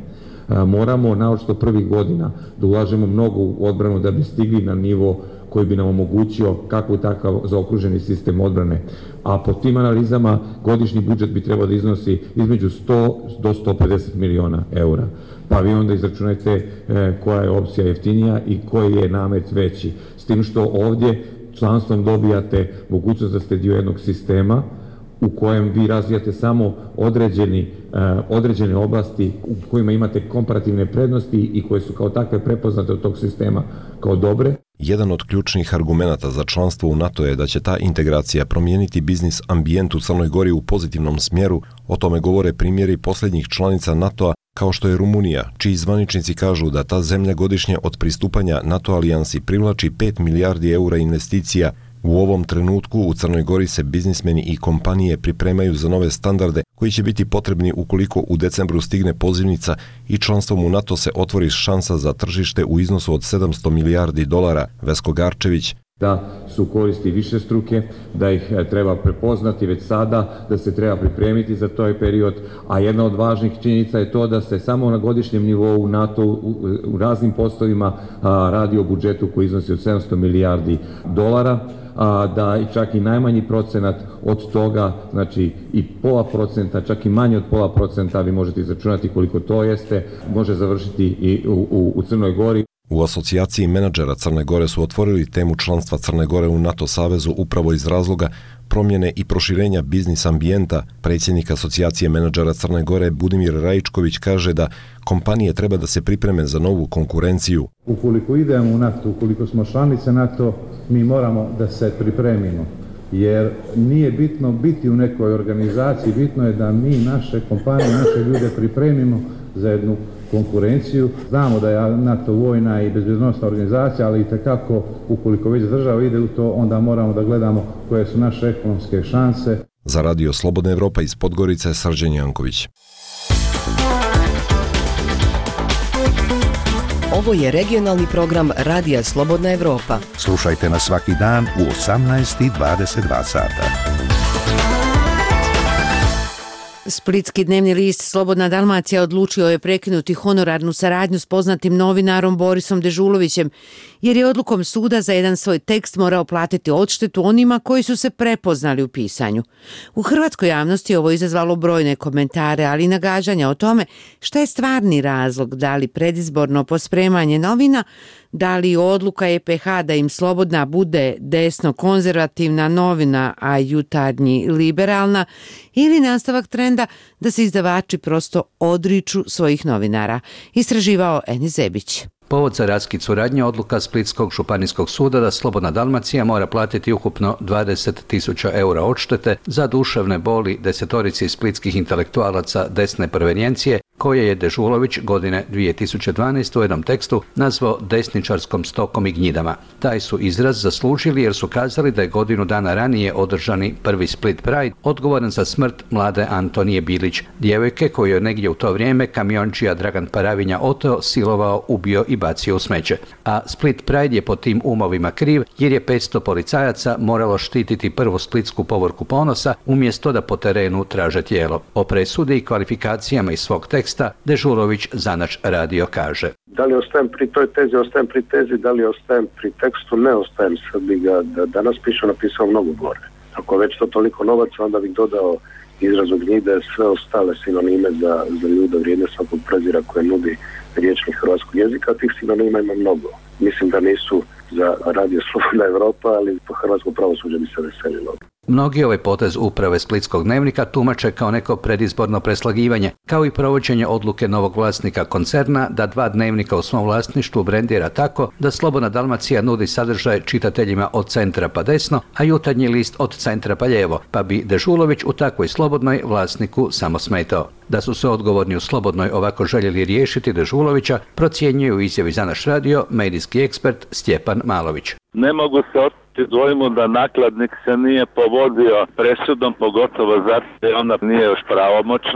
Moramo, naočito prvih godina, da ulažemo mnogo u odbranu da bi stigli na nivo koji bi nam omogućio kakvu takav zaokruženi sistem odbrane. A po tim analizama godišnji budžet bi trebao da iznosi između sto do sto pedeset miliona eura. Pa vi onda izračunajte koja je opcija jeftinija i koji je namet veći. S tim što ovdje članstvom dobijate mogućnost da ste dio jednog sistema u kojem vi razvijate samo određeni, određene oblasti u kojima imate komparativne prednosti i koje su kao takve prepoznate od tog sistema kao dobre. Jedan od ključnih argumenata za članstvo u NATO je da će ta integracija promijeniti biznis ambijent u Crnoj Gori u pozitivnom smjeru. O tome govore primjeri posljednjih članica NATO-a kao što je Rumunija, čiji zvaničnici kažu da ta zemlja godišnje od pristupanja NATO alijansi privlači pet milijardi eura investicija. U ovom trenutku u Crnoj Gori se biznismeni i kompanije pripremaju za nove standarde koji će biti potrebni ukoliko u decembru stigne pozivnica i članstvom u NATO se otvori šansa za tržište u iznosu od sedamsto milijardi dolara. Vesko Garčević. Da su koristi više struke, da ih treba prepoznati već sada, da se treba pripremiti za taj period, a jedna od važnih činjenica je to da se samo na godišnjem nivou NATO u, u raznim poslovima a, radi o budžetu koji iznosi od sedamsto milijardi dolara, a, da i čak i najmanji procenat od toga, znači i pola procenta, čak i manje od pola procenta, vi možete izračunati koliko to jeste, može završiti i u, u, u Crnoj Gori. U asocijaciji menadžera Crne Gore su otvorili temu članstva Crne Gore u NATO savezu upravo iz razloga promjene i proširenja biznis ambijenta. Predsjednik asocijacije menadžera Crne Gore Budimir Rajičković kaže da kompanije treba da se pripreme za novu konkurenciju. Ukoliko idemo u NATO, ukoliko smo članice NATO, mi moramo da se pripremimo. Jer nije bitno biti u nekoj organizaciji, bitno je da mi naše kompanije, naše ljude pripremimo za jednu konkurenciju. Znamo da je NATO vojna i bezbednosna organizacija, ali i takako ukoliko već država ide u to, onda moramo da gledamo koje su naše ekonomske šanse. Za Radio Slobodna Evropa iz Podgorice, Srđan Janković. Ovo je regionalni program Radija Slobodna Evropa. Slušajte nas svaki dan u osamnaest i dvadeset dva sata. Splitski dnevni list Slobodna Dalmacija odlučio je prekinuti honorarnu saradnju s poznatim novinarom Borisom Dežulovićem, jer je odlukom suda za jedan svoj tekst morao platiti odštetu onima koji su se prepoznali u pisanju. U hrvatskoj javnosti ovo izazvalo brojne komentare, ali i nagađanja o tome šta je stvarni razlog, da li predizborno pospremanje novina, da li odluka E P H da im Slobodna bude desno-konzervativna novina, a Jutarnji liberalna, ili nastavak trenda da se izdavači prosto odriču svojih novinara. Istraživao Eni Zebić. Povod za raskid suradnje odluka Splitskog županijskog suda da Slobodna Dalmacija mora platiti ukupno dvadeset tisuća eura odštete za duševne boli desetorici splitskih intelektualaca desne provenijencije, koje je Dežulović godine dvije tisuće dvanaeste. u jednom tekstu nazvao desničarskom stokom i gnjidama. Taj su izraz zaslužili jer su kazali da je godinu dana ranije održani prvi Split Pride odgovoran za smrt mlade Antonije Bilić, djevojke koju je negdje u to vrijeme kamiončija Dragan Paravinja oteo, silovao, ubio i bacio u smeće. A Split Pride je po tim umovima kriv jer je petsto policajaca moralo štititi prvu splitsku povorku ponosa umjesto da po terenu traže tijelo. O presudi i kvalifikacijama iz svog teksta Dežulović za naš radio kaže. Da li ostajem pri toj tezi, ostajem pri tezi, da li ostajem pri tekstu, ne ostajem, sad bi ga da, danas pišu, napisao mnogo gore. Ako već to toliko novaca, onda bih dodao izrazu gnjide, sve ostale sinonime za, za ljude vrijedne svakog prezira koje nudi riječnik hrvatskog jezika, tih sinonima ima mnogo. Mislim da nisu za Radio Slobodna Evropa, ali po hrvatsko pravosuđe bi se veselilo. Mnogi ovaj potez uprave Splitskog dnevnika tumače kao neko predizborno preslagivanje, kao i provođenje odluke novog vlasnika koncerna da dva dnevnika u svom vlasništvu brendira tako da Slobodna Dalmacija nudi sadržaj čitateljima od centra pa desno, a Jutarnji list od centra pa lijevo, pa bi Dežulović u takvoj Slobodnoj vlasniku samo smetao. Da su se odgovorni u Slobodnoj ovako željeli riješiti Dežulovića, procjenjuje u izjavi za naš radio medijski ekspert Stjepan Malović. Ne mogu se oteti dojmu da nakladnik se nije povodio presudom, pogotovo zato jer ona nije još pravomoćna,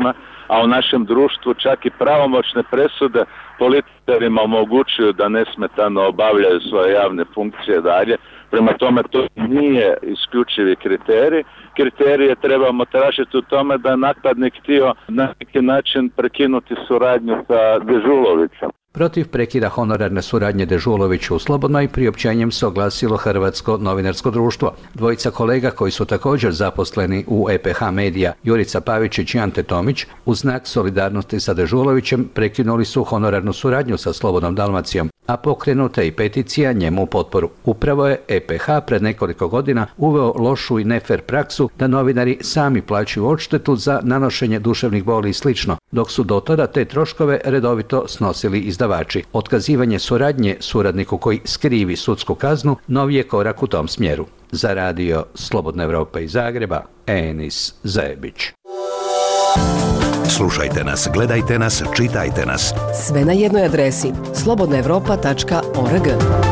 a u našem društvu čak i pravomoćne presude političarima omogućuju da nesmetano obavljaju svoje javne funkcije dalje. Prema tome to nije isključivi kriterij. Kriterije trebamo tražiti u tome da nakladnik htio na neki način prekinuti suradnju sa Dežulovićem. Protiv prekida honorarne suradnje Dežulovića u Slobodnoj priopćenjem se oglasilo Hrvatsko novinarsko društvo. Dvojica kolega koji su također zaposleni u E P H Medija, Jurica Pavičić i Ante Tomić, u znak solidarnosti sa Dežulovićem prekinuli su honorarnu suradnju sa Slobodnom Dalmacijom, a pokrenuta i peticija njemu u potporu. Upravo je E P H pred nekoliko godina uveo lošu i nefer praksu da novinari sami plaćaju odštetu za nanošenje duševnih boli i slično, dok su do tada te troškove redovito snosili izdavači. Otkazivanje suradnje suradniku koji skrivi sudsku kaznu novi je korak u tom smjeru. Za radio Slobodna Evropa iz Zagreba, Enis Zebić. Slušajte nas, gledajte nas, čitajte nas. Sve na jednoj adresi slobodna evropa tačka org.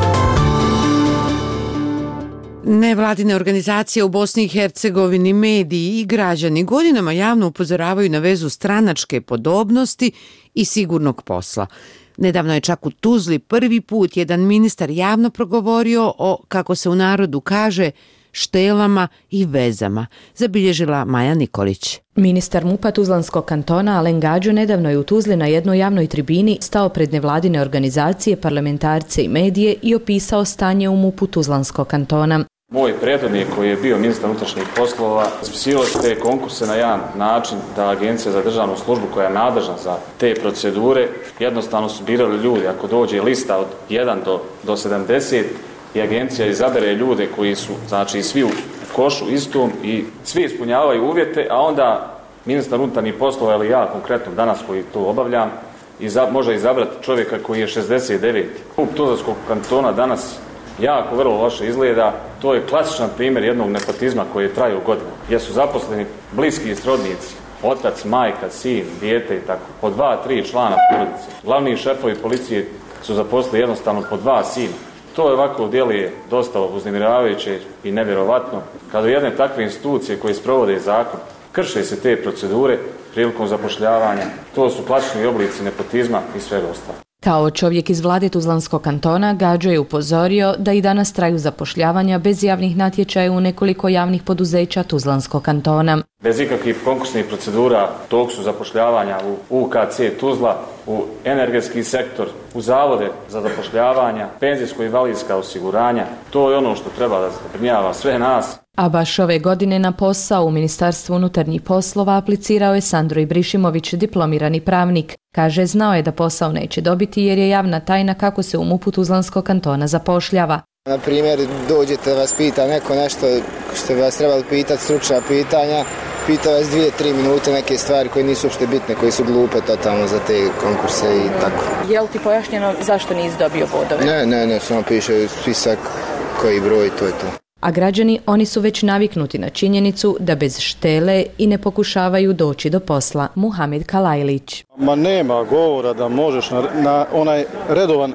Nevladine organizacije u Bosni i Hercegovini, mediji i građani godinama javno upozoravaju na vezu stranačke podobnosti i sigurnog posla. Nedavno je čak u Tuzli prvi put jedan ministar javno progovorio o, kako se u narodu kaže, štelama i vezama, zabilježila Maja Nikolić. Ministar MUP-a Tuzlanskog kantona Alen Gađo nedavno je u Tuzli na jednoj javnoj tribini stao pred nevladine organizacije, parlamentarce i medije i opisao stanje u MUP-u Tuzlanskog kantona. Moj prethodnik koji je bio ministar unutrašnjih poslova raspisivao te konkurse na jedan način da Agencija za državnu službu koja je nadležna za te procedure jednostavno su birali ljudi. Ako dođe lista od jedan do sedamdeset i agencija izabere ljude koji su znači svi u košu istom i svi ispunjavaju uvjete, a onda ministar unutarnjih poslova ili ja konkretno danas koji to obavljam iza, može izabrati čovjeka koji je šezdeset devet. MUP Tuzlanskog kantona danas jako vrlo loše izgleda. To je klasičan primjer jednog nepotizma koji traju godinama, gdje su zaposleni bliski srodnici, otac, majka, sin, dijete i tako, po dva, tri člana porodice. Glavni šefovi policije su zaposlili jednostavno po dva sina. To je ovako djeluje dosta uznemiravajuće i nevjerovatno. Kada jedne takve institucije koje sprovode zakon krše se te procedure prilikom zapošljavanja, to su klasični oblici nepotizma i svega ostalo. Kao čovjek iz vlade Tuzlanskog kantona, Gađo je upozorio da i danas traju zapošljavanja bez javnih natječaja u nekoliko javnih poduzeća Tuzlanskog kantona. Bez ikakvih konkursnih procedura tog su zapošljavanja u U K C Tuzla, u energetski sektor, u zavode za zapošljavanja, penzijsko-invalidska osiguranja. To je ono što treba da zabrinjava sve nas. A baš ove godine na posao u Ministarstvu unutarnjih poslova aplicirao je Sandro Ibrišimović, diplomirani pravnik. Kaže, znao je da posao neće dobiti jer je javna tajna kako se u MUP-u Tuzlanskog kantona zapošljava. Na primjer, dođete vas pita neko nešto što bi vas trebali pitati, stručna pitanja, pita vas dvije, tri minute neke stvari koje nisu uopšte bitne, koje su glupe totalno za te konkurse i tako. Je li ti pojašnjeno zašto nisi dobio bodove? Ne, ne, ne, samo piše spisak koji broj, to je to. A građani, oni su već naviknuti na činjenicu da bez štele i ne pokušavaju doći do posla. Muhamed Kalajlić. Ma nema govora da možeš na, na onaj redovan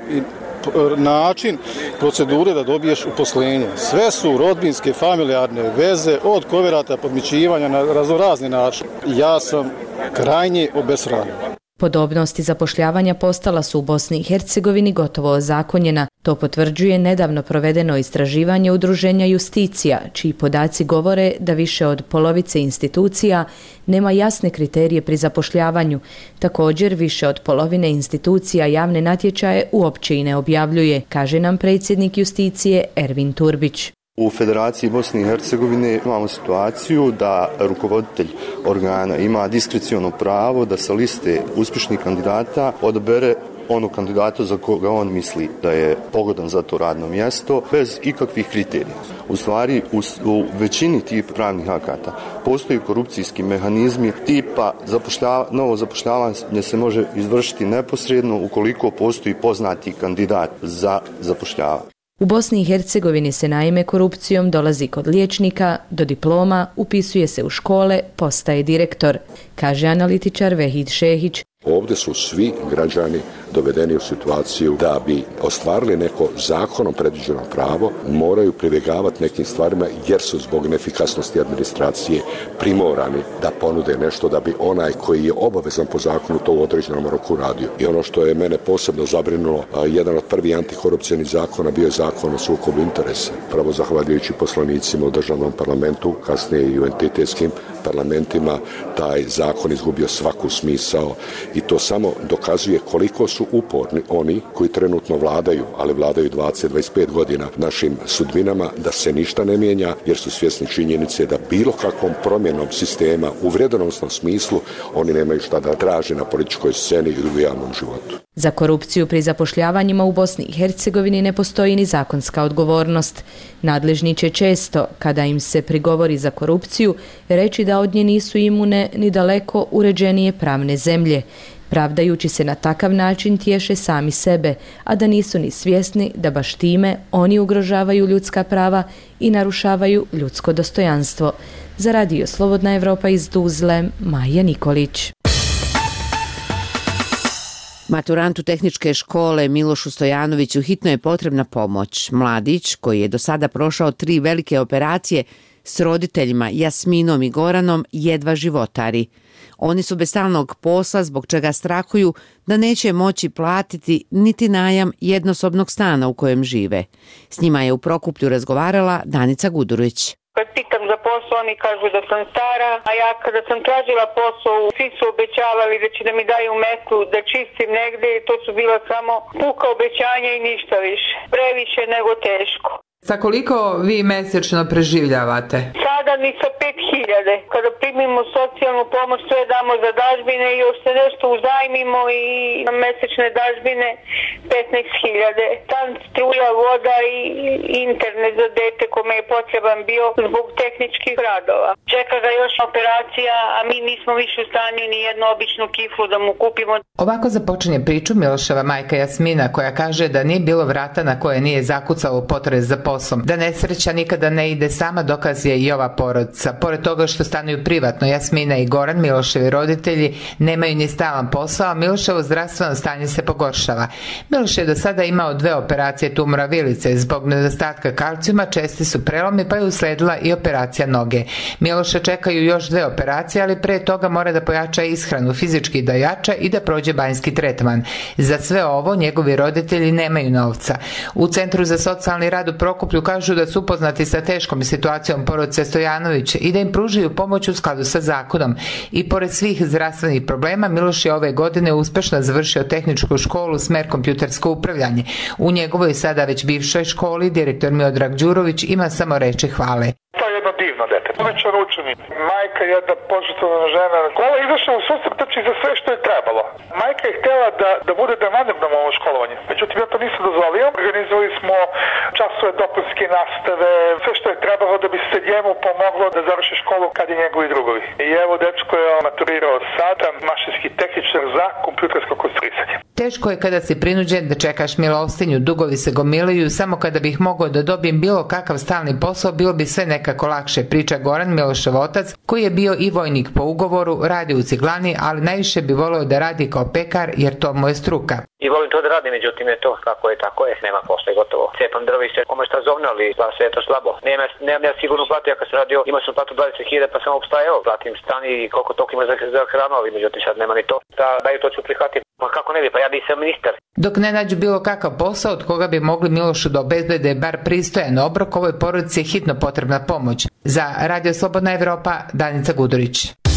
način procedure da dobiješ uposlenje. Sve su rodbinske, familijarne veze, od koverata, podmićivanja na raznorazni način. Ja sam krajnje obesravljen. Podobnosti zapošljavanja postala su u Bosni i Hercegovini gotovo ozakonjena. To potvrđuje nedavno provedeno istraživanje udruženja Justicija, čiji podaci govore da više od polovice institucija nema jasne kriterije pri zapošljavanju. Također, više od polovine institucija javne natječaje uopće i ne objavljuje, kaže nam predsjednik Justicije Ervin Turbić. U Federaciji Bosne i Hercegovine imamo situaciju da rukovoditelj organa ima diskreciono pravo da sa liste uspješnih kandidata odabere onog kandidata za koga on misli da je pogodan za to radno mjesto bez ikakvih kriterija. U stvari, u, u većini tih pravnih akata postoji korupcijski mehanizmi tipa zapošljava, novo zapošljavanje se može izvršiti neposredno ukoliko postoji poznati kandidat za zapošljavanje. U Bosni i Hercegovini se naime korupcijom dolazi kod liječnika, do diploma, upisuje se u škole, postaje direktor, kaže analitičar Vehid Šehić. Ovdje su svi građani dovedeni u situaciju da bi ostvarili neko zakonom predviđeno pravo, moraju pribjegavati nekim stvarima jer su zbog neefikasnosti administracije primorani da ponude nešto da bi onaj koji je obavezan po zakonu to u određenom roku radio. I ono što je mene posebno zabrinulo, jedan od prvih antikorupcijnih zakona bio je zakon o sukobu interesa. Pravo zahvaljujući poslanicima u državnom parlamentu, kasnije i u entitetskim parlamentima, taj zakon izgubio svaku smisao i to samo dokazuje koliko su uporni oni koji trenutno vladaju, ali vladaju dvadeset do dvadeset pet godina našim sudbinama, da se ništa ne mijenja jer su svjesni činjenice da bilo kakvom promjenom sistema u vrijedonosnom smislu oni nemaju šta da traže na političkoj sceni i u javnom životu. Za korupciju pri zapošljavanjima u Bosni i Hercegovini ne postoji ni zakonska odgovornost. Nadležni će često, kada im se prigovori za korupciju, reći da od nje nisu imune ni daleko uređenije pravne zemlje. Pravdajući se na takav način tješe sami sebe, a da nisu ni svjesni da baš time oni ugrožavaju ljudska prava i narušavaju ljudsko dostojanstvo. Za Radio Slobodna Evropa iz Tuzle, Maja Nikolić. Maturantu tehničke škole Milošu Stojanoviću hitno je potrebna pomoć. Mladić, koji je do sada prošao tri velike operacije, s roditeljima Jasminom i Goranom jedva životari. Oni su bez stalnog posla, zbog čega strahuju da neće moći platiti niti najam jednosobnog stana u kojem žive. S njima je u Prokuplju razgovarala Danica Gudurović. Kad pitam za posao, oni kažu da sam stara, a ja kada sam tražila posao, svi su obećavali da će da mi daju metu, da čistim negde i to su bila samo puka obećanja i ništa više. Previše nego teško. Sa koliko vi mjesečno preživljavate? Sada ni sa pet hiljada. Kada primimo socijalnu pomoć, sve damo za dažbine i još se nešto uzajmimo i na mesečne dažbine petnaest hiljada. Tam struja, voda i internet za dete kome je potreban bio zbog tehničkih radova. Čeka ga još operacija, a mi nismo više u stanju ni jednu običnu kiflu da mu kupimo. Ovako započinje priču Miloševa majka Jasmina, koja kaže da nije bilo vrata na koje nije zakucao potres za poslom. Da nesreća nikada ne ide sama, dokaz je i ova porodica. Pored toga što stanuju privatno, Jasmina i Goran, Miloševi roditelji, nemaju ni stalan posao, a Miloševo zdravstveno stanje se pogoršava. Miloš je do sada imao dve operacije tumora vilice. Zbog nedostatka kalcijuma česti su prelomi, pa je usledila i operacija noge. Miloša čekaju još dve operacije, ali pre toga mora da pojača ishranu, fizički da jača i da prođe banjski tretman. Za sve ovo njegovi roditelji nemaju novca. U Centru za socijalni rad u Prokuplju kažu da su upoznati sa teškom situacijom porodice Stojanović i da im pružaju pomoć u skladu sa zakonom. I pored svih zdravstvenih problema, Miloš je ove godine uspešno završio tehničku školu smer kompjutersko upravljanje. U njegovoj sada već bivšoj školi direktor Miodrag Đurović ima samo reči hvale. To je jedno divno dete, odličan učenik. Majka je jedna požrtvovana žena koja je izašla u susret za sve što je trebalo. Majka je htjela da, da bude vanredno ovo školovanje. Međutim, ja to nisam dozvolio. Organizovali smo časove dopunske nastave, sve što je trebalo da bi se njemu pomoglo da završi školu kad je njegovi drugovi. I evo, dečko je maturirao sada, mašinski tehničar za kompjutersko konstruisanje. Teško je kada si prinuđen da čekaš milostinju, dugovi se gomilaju, samo kada bih mogao da dobijem bilo kakav stalni posao, bilo bi sve nekako lakše, priča Goran, Milošev otac, koji je bio i vojnik po ugovoru, radi u ciglani, ali najviše bi voleo da radi kao pekar, jer to mu je struka. I volim to da radim, međutim je to kako je, tako je, nema posla i gotovo. Cepam drvište, kome šta zovnali, pa se je to slabo. Nema, nemam ja sigurno platu, ja kad sam radio, imao sam platu dvadeset hiljada, pa sam opstajao, platim stan i koliko toliko ima za, za hranu, ali međutim sad nema ni to. Da daju to ću prihvatiti. Pa kako ne bi, pa ja nisam ministar. Dok ne nađu bilo kakav posao od koga bi mogli Milošu da obezbede bar pristojan obrok, ovoj porodici je hitno potrebna pomoć. Za Radio Slobodna Evropa, Danica Gudurić.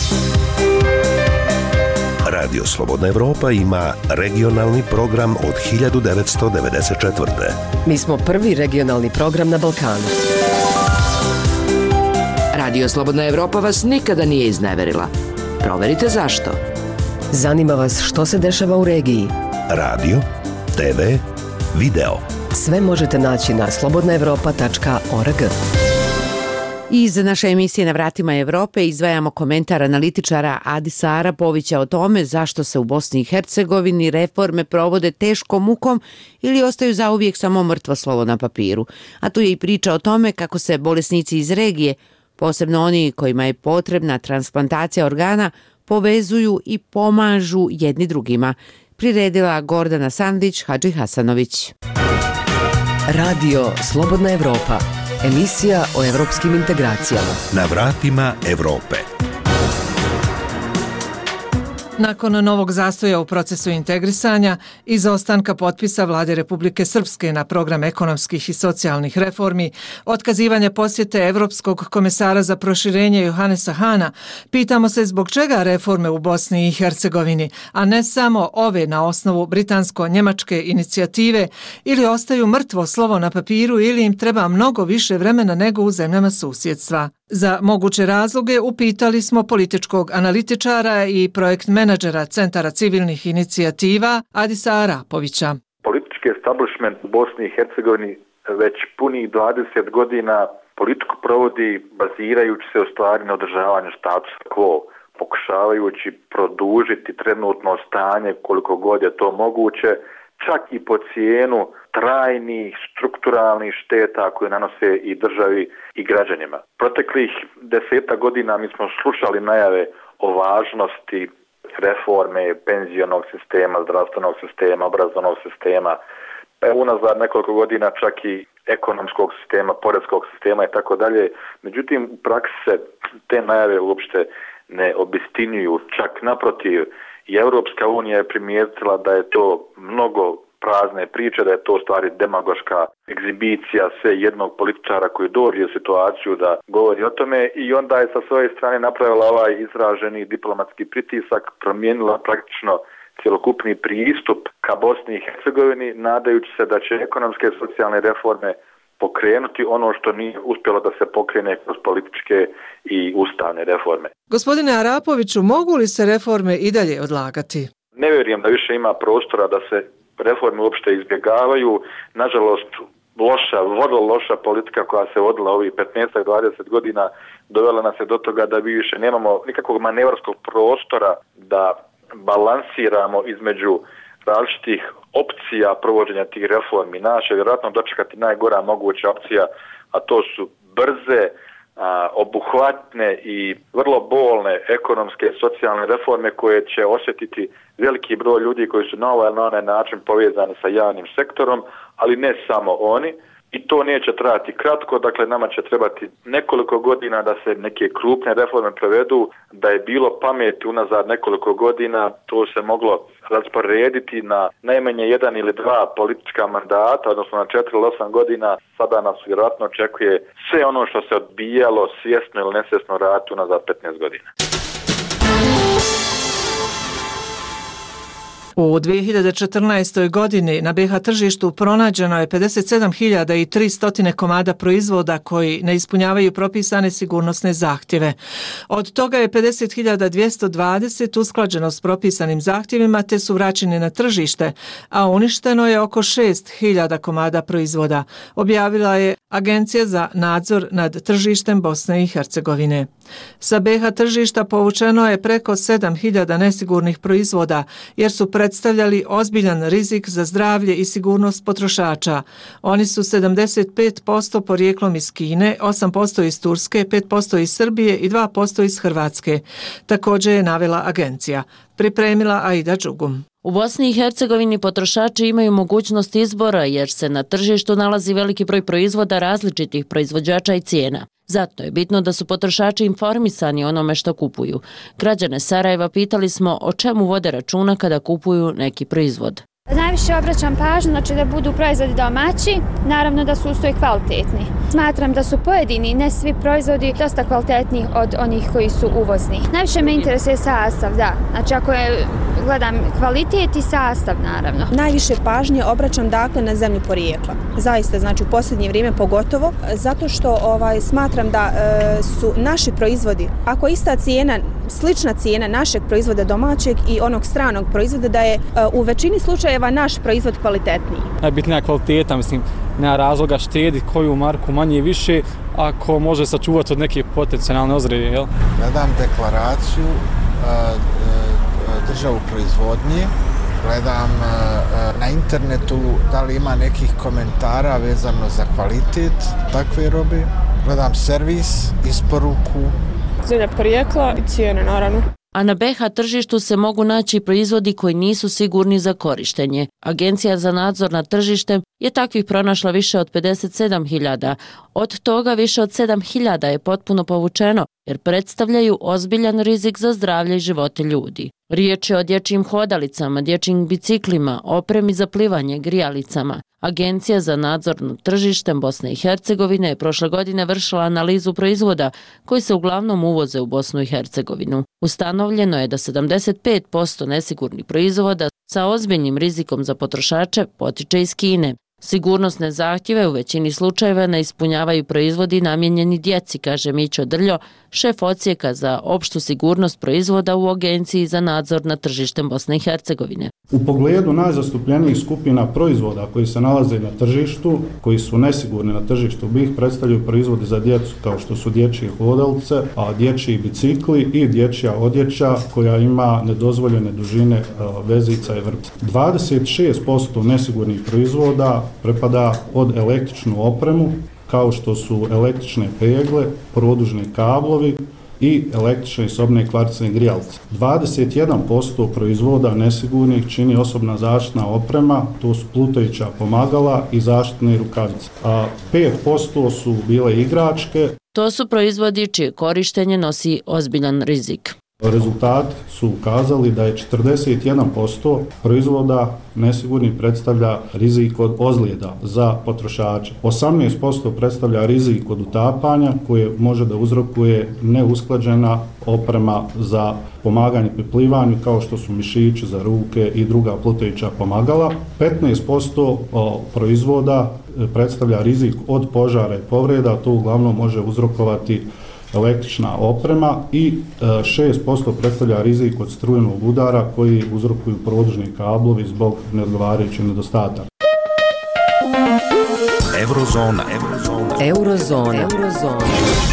Radio Slobodna Evropa ima regionalni program od hiljadu devetsto devedeset četvrte. Mi smo prvi regionalni program na Balkanu. Radio Slobodna Evropa vas nikada nije izneverila. Proverite zašto. Zanima vas što se dešava u regiji. Radio, te ve, video. Sve možete naći na slobodna evropa tačka org. Iz naše emisije Na vratima Evrope izdvajamo komentar analitičara Adisa Arapovića o tome zašto se u Bosni i Hercegovini reforme provode teškom mukom ili ostaju zauvijek samo mrtvo slovo na papiru. A tu je i priča o tome kako se bolesnici iz regije, posebno oni kojima je potrebna transplantacija organa, povezuju i pomažu jedni drugima, priredila Gordana Sandić Hadži Hasanović. Radio Slobodna Evropa, emisija o evropskim integracijama. Na vratima Evrope. Nakon novog zastoja u procesu integrisanja i izostanka potpisa Vlade Republike Srpske na program ekonomskih i socijalnih reformi, otkazivanje posjete Evropskog komesara za proširenje Johanesa Hana, pitamo se zbog čega reforme u Bosni i Hercegovini, a ne samo ove na osnovu britansko-njemačke inicijative, ili ostaju mrtvo slovo na papiru ili im treba mnogo više vremena nego u zemljama susjedstva. Za moguće razloge upitali smo političkog analitičara i projekt menadžera Centara civilnih inicijativa Adisa Arapovića. Politički establishment u Bosni i Hercegovini već punih dvadeset godina politiku provodi bazirajući se u stvari na održavanju status quo, pokušavajući produžiti trenutno stanje koliko god je to moguće, čak i po cijenu trajnih strukturalnih šteta koje nanose i državi i građanima. Proteklih deseta godina mi smo slušali najave o važnosti reforme penzionog sistema, zdravstvenog sistema, obrazovnog sistema, unazad nekoliko godina čak i ekonomskog sistema, poreskog sistema i tako dalje. Međutim, u praksi se te najave uopšte ne obistinjuju, čak naprotiv. I Europska unija je primijetila da je to mnogo prazne priče, da je to stvari demagoška egzibicija sve jednog političara koji dođe u situaciju da govori o tome i onda je sa svoje strane napravila ovaj izraženi diplomatski pritisak, promijenila praktično cjelokupni pristup ka Bosni i Hercegovini, nadajući se da će ekonomske i socijalne reforme pokrenuti ono što nije uspjelo da se pokrene kroz političke i ustavne reforme. Gospodine Arapoviću, mogu li se reforme i dalje odlagati? Ne vjerujem da više ima prostora da se reforme uopšte izbjegavaju. Nažalost, loša, vrlo loša politika koja se vodila ovih petnaest do dvadeset godina dovela nas je do toga da vi više nemamo nikakvog manevarskog prostora da balansiramo između različitih opcija provođenja tih reformi. Naše vjerojatno dočekati najgora moguća opcija, a to su brze, a, obuhvatne i vrlo bolne ekonomske i socijalne reforme koje će osjetiti veliki broj ljudi koji su na ovaj ili na onaj način povezani sa javnim sektorom, ali ne samo oni. I to neće trajati kratko, dakle nama će trebati nekoliko godina da se neke krupne reforme provedu. Da je bilo pameti unazad nekoliko godina, to se moglo rasporediti na najmanje jedan ili dva politička mandata, odnosno na četiri ili osam godina. Sada nas vjerojatno očekuje sve ono što se odbijalo svjesno ili nesvjesno raditi unazad petnaest godina. U dvije hiljade četrnaestoj. godini na be ha tržištu pronađeno je pedeset sedam hiljada tristo komada proizvoda koji ne ispunjavaju propisane sigurnosne zahtjeve. Od toga je pedeset hiljada dvjesto dvadeset usklađeno s propisanim zahtjevima te su vraćeni na tržište, a uništeno je oko šest hiljada komada proizvoda, objavila je Agencija za nadzor nad tržištem Bosne i Hercegovine. Sa be ha tržišta povučeno je preko sedam hiljada nesigurnih proizvoda jer su predstavljali ozbiljan rizik za zdravlje i sigurnost potrošača. Oni su sedamdeset pet posto porijeklom iz Kine, osam posto iz Turske, pet posto iz Srbije i dva posto iz Hrvatske. Također je navela agencija. Pripremila Aida Đugum. U Bosni i Hercegovini potrošači imaju mogućnost izbora jer se na tržištu nalazi veliki broj proizvoda različitih proizvođača i cijena. Zato je bitno da su potrošači informisani o onome što kupuju. Građane Sarajeva pitali smo o čemu vode računa kada kupuju neki proizvod. Najviše obraćam pažnju, znači da budu proizvodi domaći, naravno da su uz to i kvalitetni. Smatram da su pojedini, ne svi proizvodi, dosta kvalitetni od onih koji su uvozni. Najviše me interesuje sastav, da. Znači ako je, gledam kvalitet i sastav, naravno. Najviše pažnje obraćam dakle na zemlju porijekla. Zaista, znači u posljednje vrijeme pogotovo, zato što ovaj, smatram da e, su naši proizvodi, ako ista cijena, slična cijena našeg proizvoda domaćeg i onog stranog proizvoda, da je e, u većini slučajeva naš proizvod kvalitetniji. Najbitnija kvaliteta, mislim, nema razloga štediti koju marku manje i više ako može sačuvati od neke potencijalne ozrede, jel? Gledam deklaraciju, državu proizvodnje, gledam na internetu da li ima nekih komentara vezano za kvalitet takve robe, gledam servis, isporuku. Zemlja porijekla i cijene, naravno. a na be ha tržištu se mogu naći proizvodi koji nisu sigurni za korištenje. Agencija za nadzor nad tržištem je takvih pronašla više od pedeset sedam hiljada. Od toga više od sedam hiljada je potpuno povučeno jer predstavljaju ozbiljan rizik za zdravlje i živote ljudi. Riječ je o dječjim hodalicama, dječjim biciklima, opremi za plivanje, grijalicama. Agencija za nadzor nad tržištem Bosne i Hercegovine je prošle godine vršila analizu proizvoda koji se uglavnom uvoze u Bosnu i Hercegovinu. Ustanovljeno je da sedamdeset pet posto nesigurnih proizvoda sa ozbiljnim rizikom za potrošače potiče iz Kine. Sigurnosne zahtjeve u većini slučajeva ne ispunjavaju proizvodi namijenjeni djeci, kaže Mićo Drljo, šef odsjeka za opštu sigurnost proizvoda u Agenciji za nadzor nad tržištem Bosne i Hercegovine. U pogledu najzastupljenijih skupina proizvoda koji se nalaze na tržištu, koji su nesigurni na tržištu B i H, predstavljaju proizvodi za djecu kao što su dječje hodalice, a dječji bicikli i dječja odjeća koja ima nedozvoljene dužine vezica i vrpca. dvadeset šest posto nesigurnih proizvoda pripada pod električnu opremu, kao što su električne pegle, produžni kablovi i električne i sobne kvarcne grijalce. dvadeset jedan posto proizvoda nesigurnih čini osobna zaštitna oprema, to su plutajuća pomagala i zaštitne rukavice. A pet posto su bile igračke. To su proizvodi čije korištenje nosi ozbiljan rizik. Rezultati su ukazali da je četrdeset jedan posto proizvoda nesigurnih predstavlja rizik od ozljeda za potrošače. osamnaest posto predstavlja rizik od utapanja koje može da uzrokuje neusklađena oprema za pomaganje pri plivanju kao što su mišići za ruke i druga plutajuća pomagala. petnaest posto proizvoda predstavlja rizik od požara i povreda, to uglavnom može uzrokovati električna oprema i šest posto predstavlja rizik od strujenog udara koji uzrokuju produžni kablovi zbog neodgovarajućih nedostataka. Eurozona. Eurozona. Eurozona. Eurozona.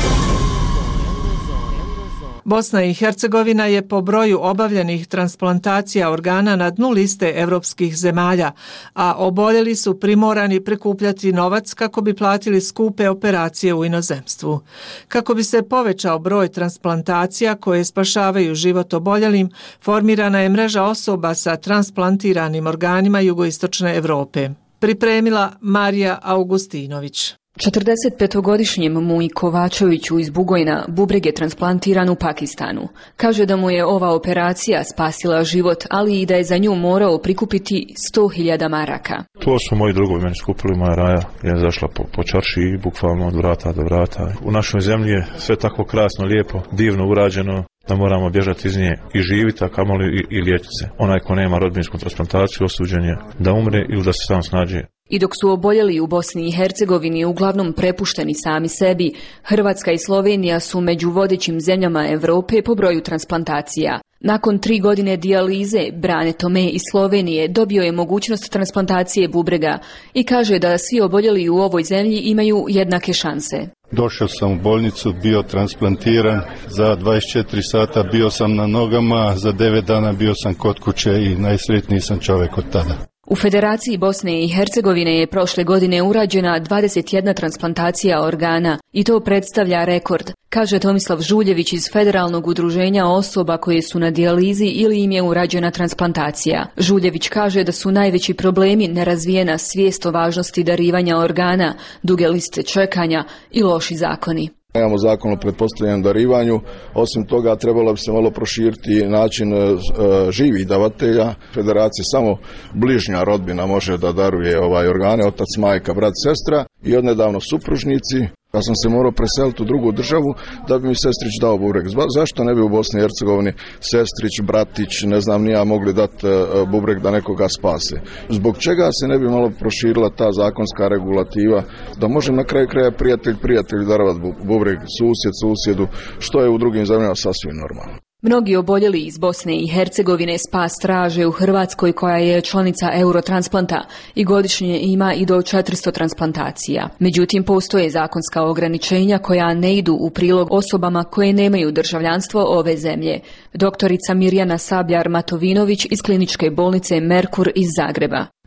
Bosna i Hercegovina je po broju obavljenih transplantacija organa na dnu liste evropskih zemalja, a oboljeli su primorani prikupljati novac kako bi platili skupe operacije u inozemstvu. Kako bi se povećao broj transplantacija koje spašavaju život oboljelim, formirana je mreža osoba sa transplantiranim organima jugoistočne Europe. Pripremila Marija Augustinović. četrdesetpetogodišnjem Muji Kovačeviću iz Bugojna bubreg je transplantiran u Pakistanu. Kaže da mu je ova operacija spasila život, ali i da je za nju morao prikupiti sto hiljada maraka. To su moji drugovi meni skupili, moja Raja je zašla po, po čarši, bukvalno od vrata do vrata. U našoj zemlji je sve tako krasno, lijepo, divno urađeno da moramo bježati iz nje i živiti, a kamoli i, i liječiti se. Onaj ko nema rodbinsku transplantaciju osuđen je da umre ili da se sam snađe. I dok su oboljeli u Bosni i Hercegovini uglavnom prepušteni sami sebi, Hrvatska i Slovenija su među vodećim zemljama Europe po broju transplantacija. Nakon tri godine dijalize, Brane Tome iz Slovenije dobio je mogućnost transplantacije bubrega i kaže da svi oboljeli u ovoj zemlji imaju jednake šanse. Došao sam u bolnicu, bio transplantiran, za dvadeset četiri sata bio sam na nogama, za devet dana bio sam kod kuće i najsretniji sam čovjek od tada. U Federaciji Bosne i Hercegovine je prošle godine urađena dvadeset jedna transplantacija organa i to predstavlja rekord, kaže Tomislav Žuljević iz Federalnog udruženja osoba koje su na dijalizi ili im je urađena transplantacija. Žuljević kaže da su najveći problemi nerazvijena svijest o važnosti darivanja organa, duge liste čekanja i loši zakoni. Nemamo zakon o pretpostavljenom darivanju, osim toga trebalo bi se malo proširiti način e, živih davatelja. Federacija samo bližnja rodbina može da daruje ovaj organe, otac, majka, brat, sestra i odnedavno supružnici. Ja sam se morao preseliti u drugu državu da bi mi sestrić dao bubreg. Zašto ne bi u Bosni i Hercegovini sestrić, bratić, ne znam ni ja, mogli dati bubreg da nekoga spase? Zbog čega se ne bi malo proširila ta zakonska regulativa da može na kraju kraja prijatelj prijatelju darovati bubreg, susjed susjedu, što je u drugim zemljama sasvim normalno. Mnogi oboljeli iz Bosne i Hercegovine spas traže u Hrvatskoj koja je članica Eurotransplanta i godišnje ima i do četiristo transplantacija. Međutim, postoje zakonska ograničenja koja ne idu u prilog osobama koje nemaju državljanstvo ove zemlje. Doktorica Mirjana Sabljar-Matovinović iz kliničke bolnice Merkur iz Zagreba.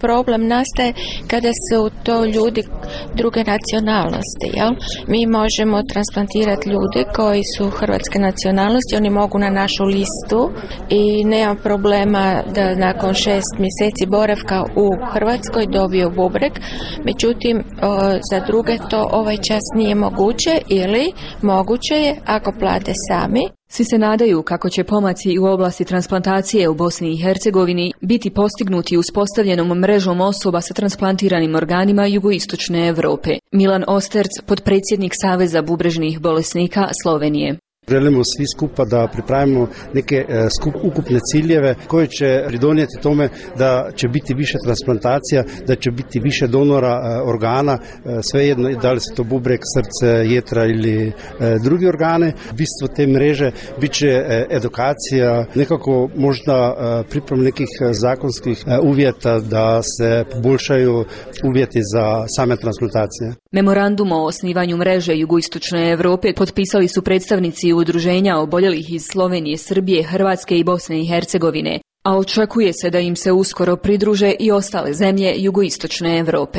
problem nastaje kada su to ljudi druge nacionalnosti. Jel? Mi možemo transplantirati ljude koji su hrvatske nacionalnosti, oni mogu na našu listu i nema problema da nakon šest mjeseci boravka u Hrvatskoj dobiju bubreg. Međutim, za druge to ovaj čas nije moguće ili moguće je ako plate sami. Svi se nadaju kako će pomaci u oblasti transplantacije u Bosni i Hercegovini biti postignuti uspostavljenom mrežom osoba sa transplantiranim organima jugoistočne Europe. Milan Osterc, potpredsjednik Saveza bubrežnih bolesnika Slovenije. Želimo svi skupa da pripravimo neke skup, ukupne ciljeve koje će pridonijeti tome da će biti više transplantacija, da će biti više donora organa, svejedno da li se to bubreg, srce, jetra ili drugi organe. Bistvo te mreže bit će edukacija, nekako možda priprema nekih zakonskih uvjeta da se poboljšaju uvjeti za same transplantacije. Memorandum o osnivanju mreže jugoistočne Europe potpisali su predstavnici udruženja oboljelih iz Slovenije, Srbije, Hrvatske i Bosne i Hercegovine, a očekuje se da im se uskoro pridruže i ostale zemlje jugoistočne Europe.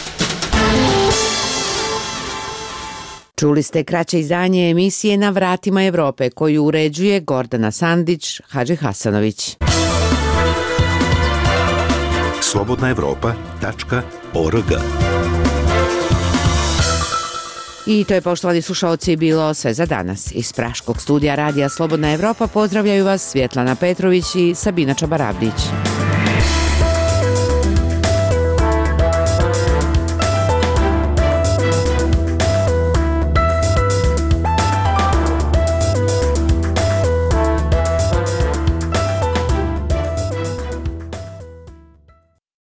Čuli ste kraće izdanje emisije Na vratima Europe koju uređuje Gordana Sandić, Hadži Hasanović. slobodna evropa tačka org. I to je, poštovani slušalci, bilo sve za danas. Iz Praškog studija radija Slobodna Evropa pozdravljaju vas Svjetlana Petrović i Sabina Čabaravdić.